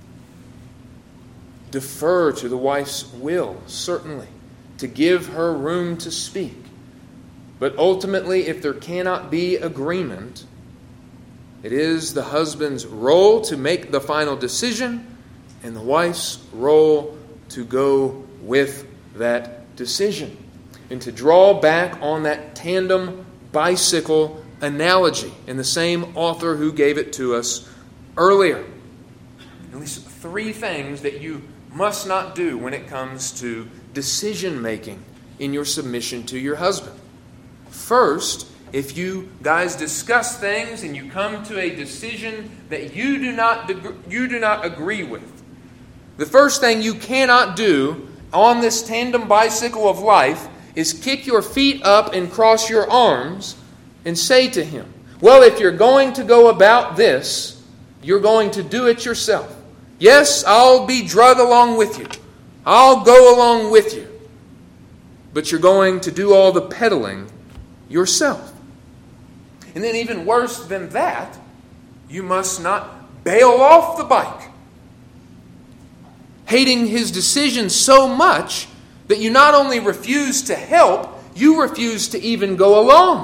defer to the wife's will, certainly, to give her room to speak. But ultimately, if there cannot be agreement, it is the husband's role to make the final decision and the wife's role to go with that decision. And to draw back on that tandem bicycle analogy in the same author who gave it to us earlier. At least 3 things that you must not do when it comes to decision making in your submission to your husband. First, if you guys discuss things and you come to a decision that you do not agree with, the first thing you cannot do on this tandem bicycle of life is kick your feet up and cross your arms and say to him, well, if you're going to go about this, you're going to do it yourself. Yes, I'll be drug along with you. I'll go along with you. But you're going to do all the pedaling yourself. And then even worse than that, you must not bail off the bike, hating his decision so much that you not only refuse to help, you refuse to even go along.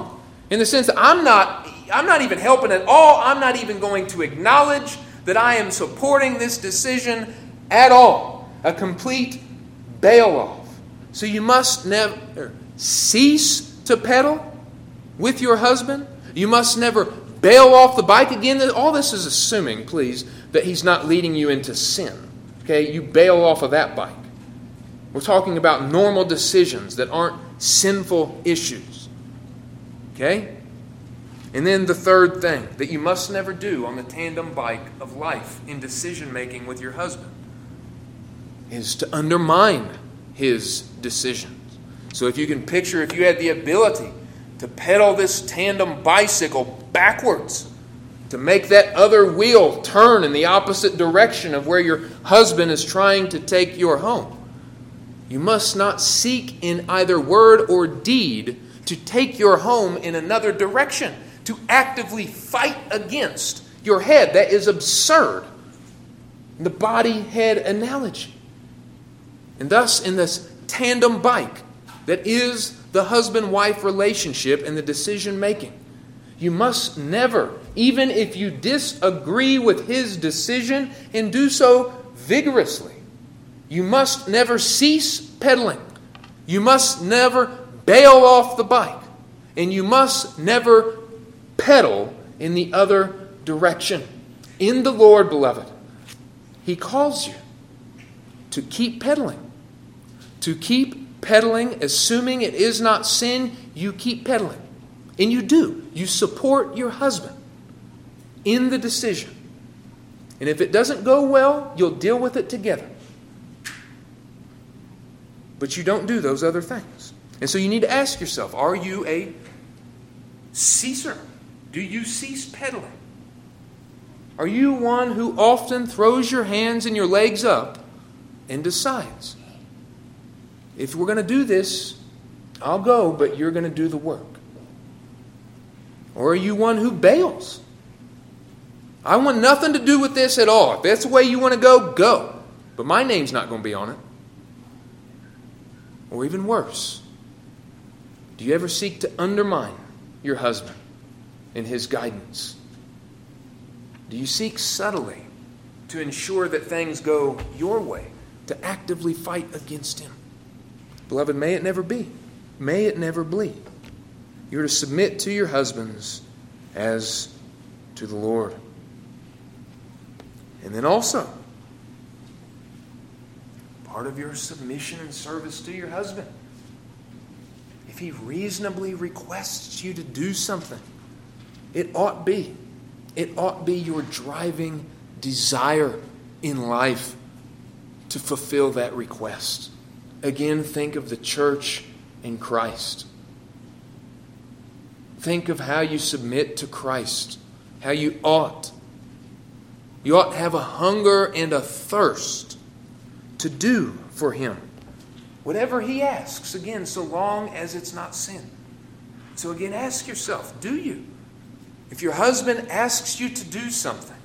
In the sense that I'm not even helping at all. I'm not even going to acknowledge that I am supporting this decision at all. A complete bail-off. So you must never cease to pedal with your husband. You must never bail off the bike. Again, all this is assuming, please, that he's not leading you into sin. Okay, you bail off of that bike. We're talking about normal decisions that aren't sinful issues. Okay? And then the third thing that you must never do on the tandem bike of life in decision-making with your husband is to undermine his decisions. So if you can picture, if you had the ability to pedal this tandem bicycle backwards, to make that other wheel turn in the opposite direction of where your husband is trying to take your home, you must not seek in either word or deed to take your home in another direction, to actively fight against your head. That is absurd. The body-head analogy. And thus, in this tandem bike that is the husband-wife relationship and the decision-making, you must never, even if you disagree with his decision and do so vigorously, you must never cease pedaling. You must never bail off the bike. And you must never pedal in the other direction. In the Lord, beloved, He calls you to keep pedaling. To keep pedaling, assuming it is not sin, you keep pedaling. And you do. You support your husband in the decision. And if it doesn't go well, you'll deal with it together. But you don't do those other things. And so you need to ask yourself, are you a ceaser? Do you cease pedaling? Are you one who often throws your hands and your legs up and decides, if we're going to do this, I'll go, but you're going to do the work? Or are you one who bails? I want nothing to do with this at all. If that's the way you want to go, go. But my name's not going to be on it. Or even worse, do you ever seek to undermine your husband in his guidance? Do you seek subtly to ensure that things go your way, to actively fight against him? Beloved, may it never be. May it never be. You're to submit to your husbands as to the Lord. And then also, part of your submission and service to your husband, if he reasonably requests you to do something, it ought be your driving desire in life to fulfill that request. Again, think of the church in Christ. Think of how you submit to Christ, how you ought. You ought to have a hunger and a thirst to do for him whatever he asks, again, so long as it's not sin. So again, ask yourself, do you? If your husband asks you to do something,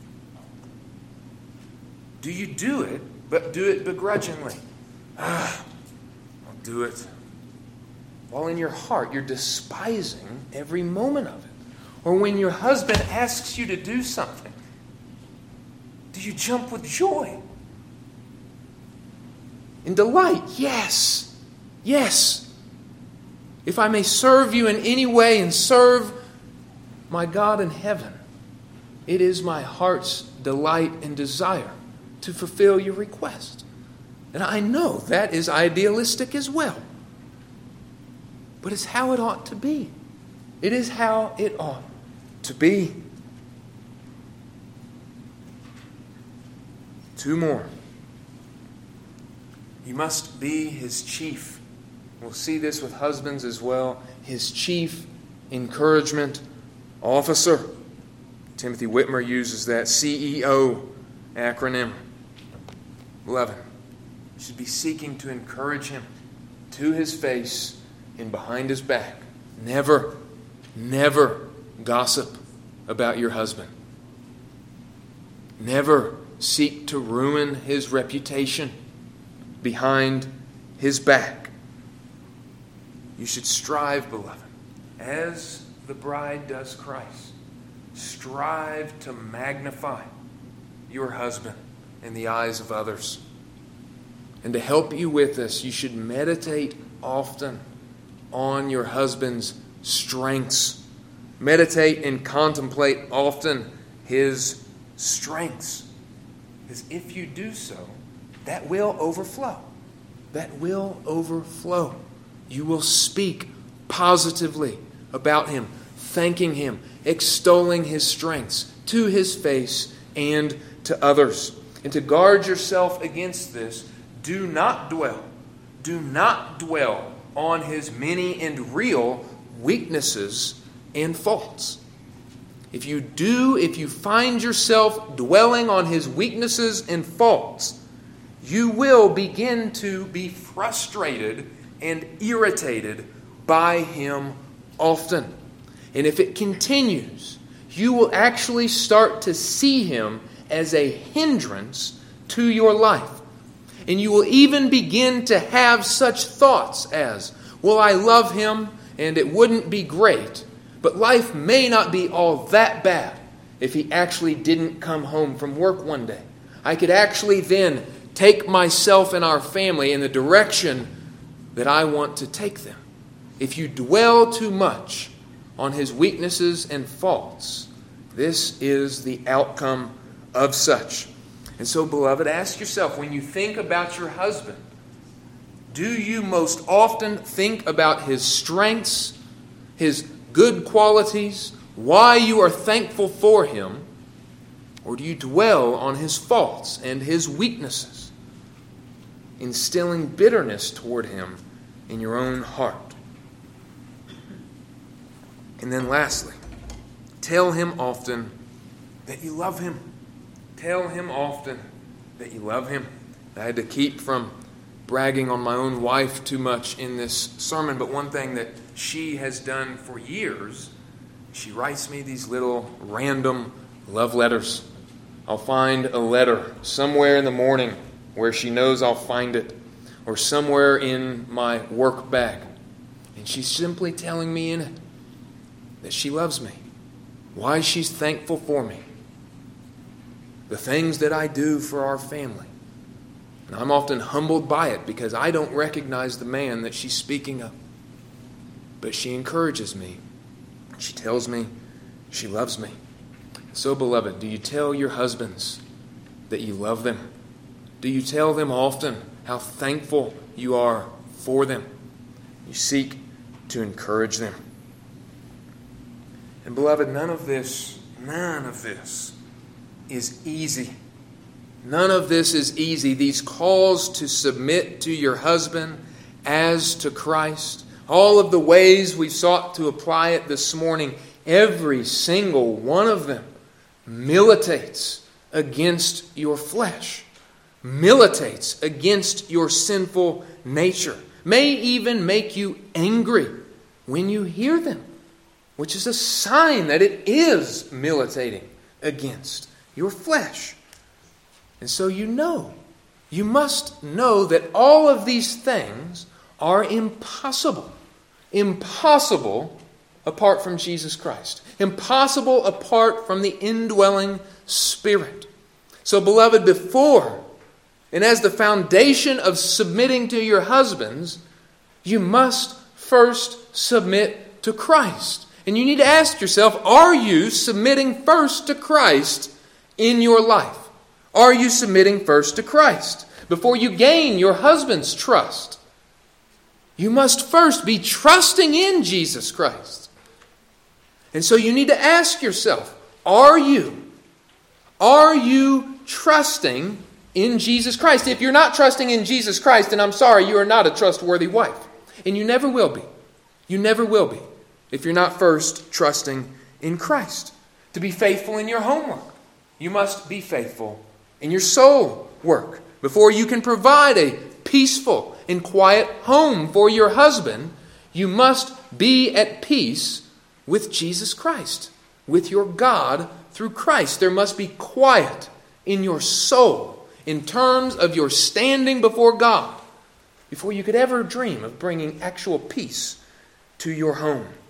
do you do it, but do it begrudgingly? I'll do it. While in your heart, you're despising every moment of it. Or when your husband asks you to do something, do you jump with joy? In delight? Yes. Yes. If I may serve you in any way and serve my God in heaven, it is my heart's delight and desire to fulfill your request. And I know that is idealistic as well. But it's how it ought to be. It is how it ought to be. Two more. You must be his chief. We'll see this with husbands as well. His chief encouragement officer. Timothy Whitmer uses that CEO acronym. 11. You should be seeking to encourage him to his face and behind his back. Never, never gossip about your husband. Never seek to ruin his reputation behind his back. You should strive, beloved, as the bride does Christ. Strive to magnify your husband in the eyes of others. And to help you with this, you should meditate often on your husband's strengths. Meditate and contemplate often his strengths. Because if you do so, that will overflow. That will overflow. You will speak positively about him, thanking him, extolling his strengths to his face and to others. And to guard yourself against this, do not dwell on his many and real weaknesses and faults. If you find yourself dwelling on his weaknesses and faults, you will begin to be frustrated and irritated by him often. And if it continues, you will actually start to see him as a hindrance to your life. And you will even begin to have such thoughts as, well, I love him and it wouldn't be great, but life may not be all that bad if he actually didn't come home from work one day. I could actually then take myself and our family in the direction that I want to take them. If you dwell too much on his weaknesses and faults, this is the outcome of such. And so, beloved, ask yourself, when you think about your husband, do you most often think about his strengths, his good qualities, why you are thankful for him, or do you dwell on his faults and his weaknesses, instilling bitterness toward him in your own heart? And then lastly, tell him often that you love him. Tell him often that you love him. I had to keep from bragging on my own wife too much in this sermon, but one thing that she has done for years, she writes me these little random love letters. I'll find a letter somewhere in the morning where she knows I'll find it, or somewhere in my work bag. And she's simply telling me in it that she loves me, why she's thankful for me, the things that I do for our family. And I'm often humbled by it because I don't recognize the man that she's speaking of. But she encourages me. She tells me she loves me. So, beloved, do you tell your husbands that you love them? Do you tell them often how thankful you are for them? You seek to encourage them. And beloved, none of this is easy. None of this is easy. These calls to submit to your husband as to Christ, all of the ways we sought to apply it this morning, every single one of them militates against your flesh, militates against your sinful nature, may even make you angry when you hear them, which is a sign that it is militating against your flesh. And so you must know that all of these things are impossible. Impossible apart from Jesus Christ. Impossible apart from the indwelling Spirit. So, beloved, before and as the foundation of submitting to your husbands, you must first submit to Christ. And you need to ask yourself, are you submitting first to Christ in your life? Are you submitting first to Christ? Before you gain your husband's trust, you must first be trusting in Jesus Christ. And so you need to ask yourself, are you trusting in Jesus Christ? If you're not trusting in Jesus Christ, then I'm sorry, you are not a trustworthy wife. And you never will be. You never will be if you're not first trusting in Christ. To be faithful in your homework, you must be faithful in your soul work. Before you can provide a peaceful and quiet home for your husband, you must be at peace with Jesus Christ, with your God through Christ. There must be quiet in your soul in terms of your standing before God before you could ever dream of bringing actual peace to your home.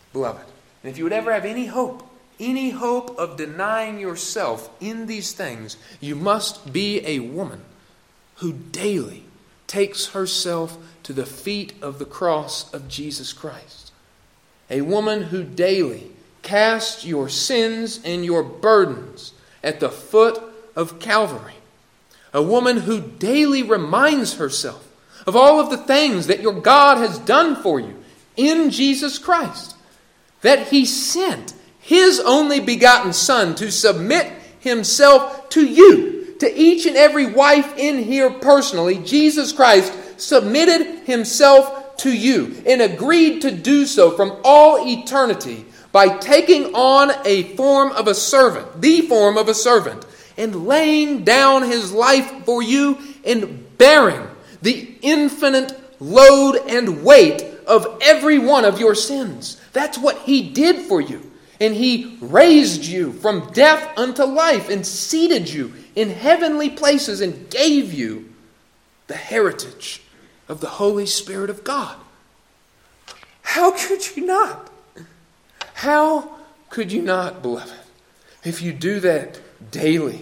beloved. And if you would ever have any hope of denying yourself in these things, you must be a woman who daily takes herself to the feet of the cross of Jesus Christ. A woman who daily casts your sins and your burdens at the foot of Calvary. A woman who daily reminds herself of all of the things that your God has done for you in Jesus Christ. That He sent His only begotten Son to submit Himself to you, to each and every wife in here personally. Jesus Christ submitted Himself to you and agreed to do so from all eternity by taking on a form of a servant, the form of a servant, and laying down His life for you and bearing the infinite load and weight of every one of your sins. That's what He did for you. And He raised you from death unto life and seated you in heavenly places and gave you the heritage of the Holy Spirit of God. How could you not? How could you not, beloved, if you do that daily,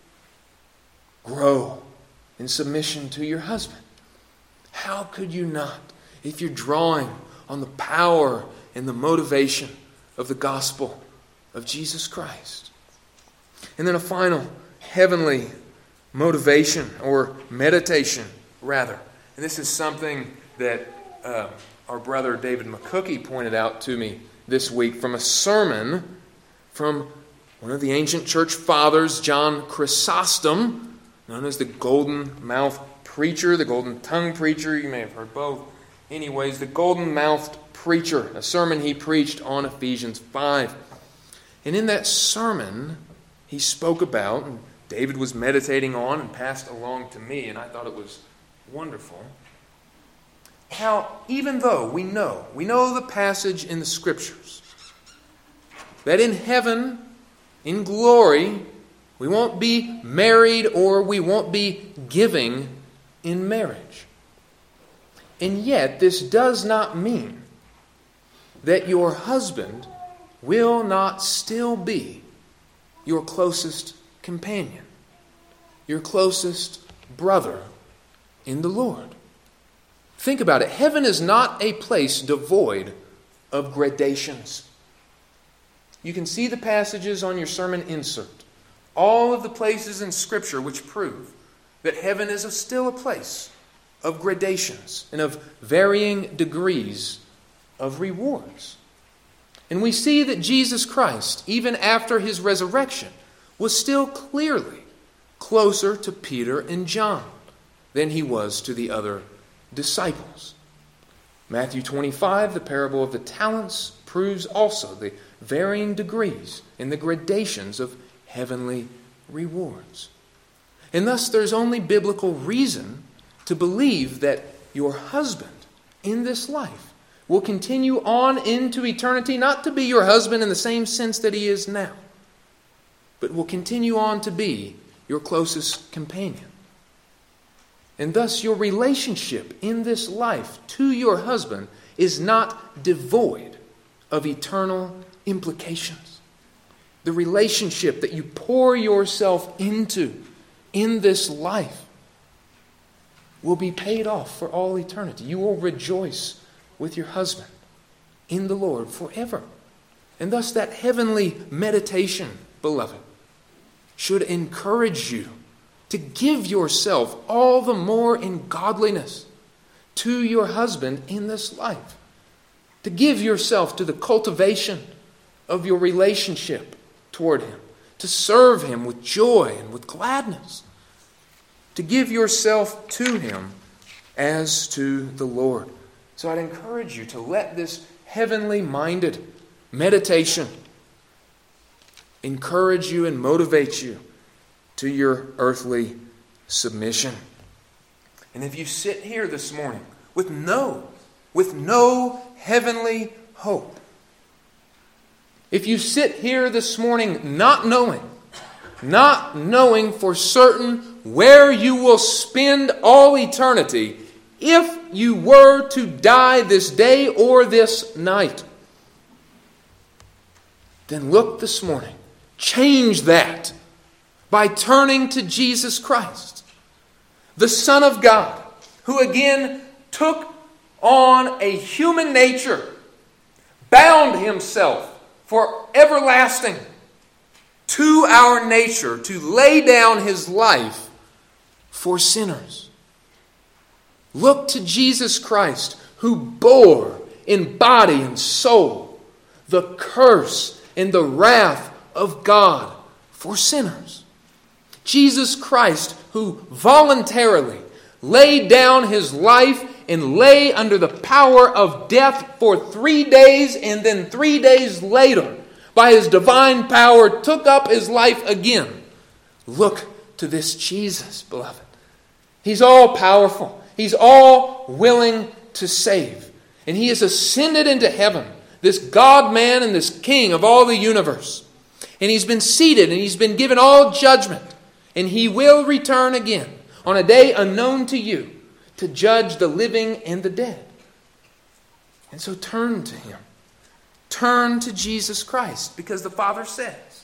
grow in submission to your husband? How could you not, if you're drawing on the power and the motivation of the gospel of Jesus Christ? And then a final heavenly motivation, or meditation, rather. And this is something that our brother David McCookie pointed out to me this week from a sermon from one of the ancient church fathers, John Chrysostom, known as the golden-mouthed preacher, the golden-tongued preacher. You may have heard both. Anyways, the golden-mouthed preacher, a sermon he preached on Ephesians 5. And in that sermon, he spoke about, and David was meditating on and passed along to me, and I thought it was wonderful, how even though we know the passage in the Scriptures, that in heaven, in glory, we won't be married or we won't be giving in marriage. And yet, this does not mean that your husband will not still be your closest companion, your closest brother in the Lord. Think about it. Heaven is not a place devoid of gradations. You can see the passages on your sermon insert. All of the places in Scripture which prove that heaven is still a place of gradations and of varying degrees of rewards. And we see that Jesus Christ, even after His resurrection, was still clearly closer to Peter and John than He was to the other disciples. Matthew 25, the parable of the talents, proves also the varying degrees and the gradations of heavenly rewards. And thus there's only biblical reason to believe that your husband in this life will continue on into eternity, not to be your husband in the same sense that he is now, but will continue on to be your closest companion. And thus your relationship in this life to your husband is not devoid of eternal implications. The relationship that you pour yourself into in this life will be paid off for all eternity. You will rejoice with your husband in the Lord forever. And thus that heavenly meditation, beloved, should encourage you to give yourself all the more in godliness to your husband in this life. To give yourself to the cultivation of your relationship toward him. To serve him with joy and with gladness. To give yourself to him as to the Lord. So I'd encourage you to let this heavenly minded meditation encourage you and motivate you to your earthly submission. And if you sit here this morning with no heavenly hope, if you sit here this morning not knowing for certain where you will spend all eternity if you were to die this day or this night, then look this morning. Change that by turning to Jesus Christ, the Son of God, who again took on a human nature, bound himself for everlasting to our nature to lay down his life for sinners. Look to Jesus Christ, who bore in body and soul the curse and the wrath of God for sinners. Jesus Christ, who voluntarily laid down his life and lay under the power of death for 3 days, and then 3 days later, by his divine power, took up his life again. Look to this Jesus, beloved. He's all powerful. He's all willing to save. And he has ascended into heaven, this God-man and this King of all the universe. And he's been seated and he's been given all judgment. And he will return again on a day unknown to you to judge the living and the dead. And so turn to him. Turn to Jesus Christ, because the Father says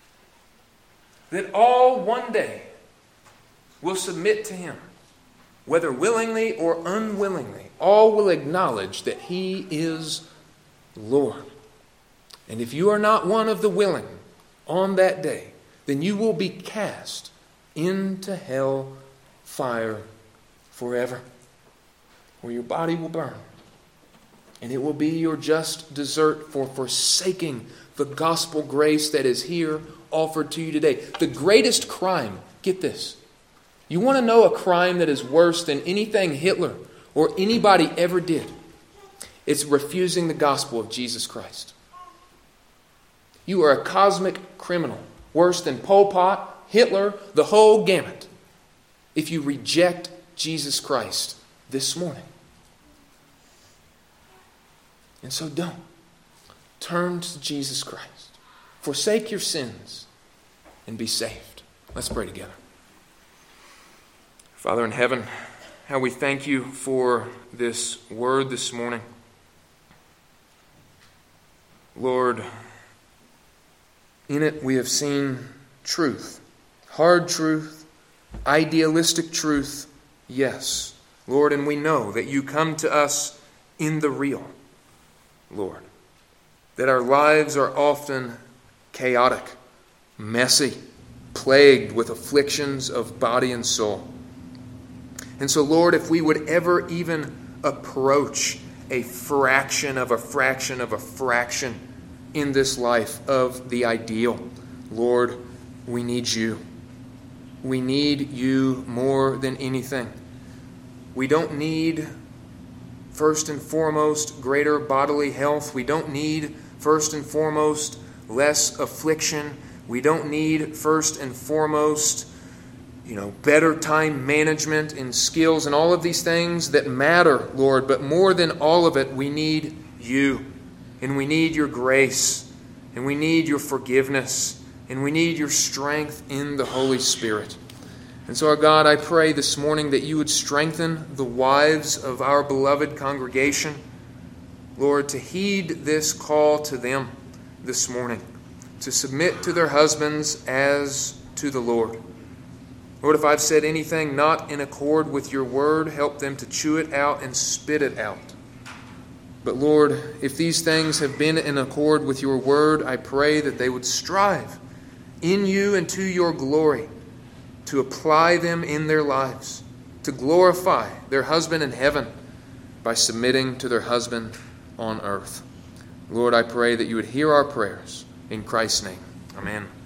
that all one day will submit to him, whether willingly or unwillingly. All will acknowledge that he is Lord. And if you are not one of the willing on that day, then you will be cast into hell fire forever, where your body will burn. And it will be your just desert for forsaking the gospel grace that is here offered to you today. The greatest crime, get this. You want to know a crime that is worse than anything Hitler or anybody ever did? It's refusing the gospel of Jesus Christ. You are a cosmic criminal, worse than Pol Pot, Hitler, the whole gamut, if you reject Jesus Christ this morning. And so don't. Turn to Jesus Christ. Forsake your sins and be saved. Let's pray together. Father in heaven, how we thank you for this word this morning. Lord, in it we have seen truth, hard truth, idealistic truth, yes, Lord, and we know that you come to us in the real, Lord, that our lives are often chaotic, messy, plagued with afflictions of body and soul. And so, Lord, if we would ever even approach a fraction of a fraction of a fraction in this life of the ideal, Lord, we need you. We need you more than anything. We don't need, first and foremost, greater bodily health. We don't need, first and foremost, less affliction. We don't need, first and foremost, better time management and skills and all of these things that matter, Lord. But more than all of it, we need you. And we need your grace. And we need your forgiveness. And we need your strength in the Holy Spirit. And so, our God, I pray this morning that you would strengthen the wives of our beloved congregation, Lord, to heed this call to them this morning, to submit to their husbands as to the Lord. Lord, if I've said anything not in accord with your word, help them to chew it out and spit it out. But Lord, if these things have been in accord with your word, I pray that they would strive in you and to your glory to apply them in their lives, to glorify their husband in heaven by submitting to their husband on earth. Lord, I pray that you would hear our prayers. In Christ's name, amen.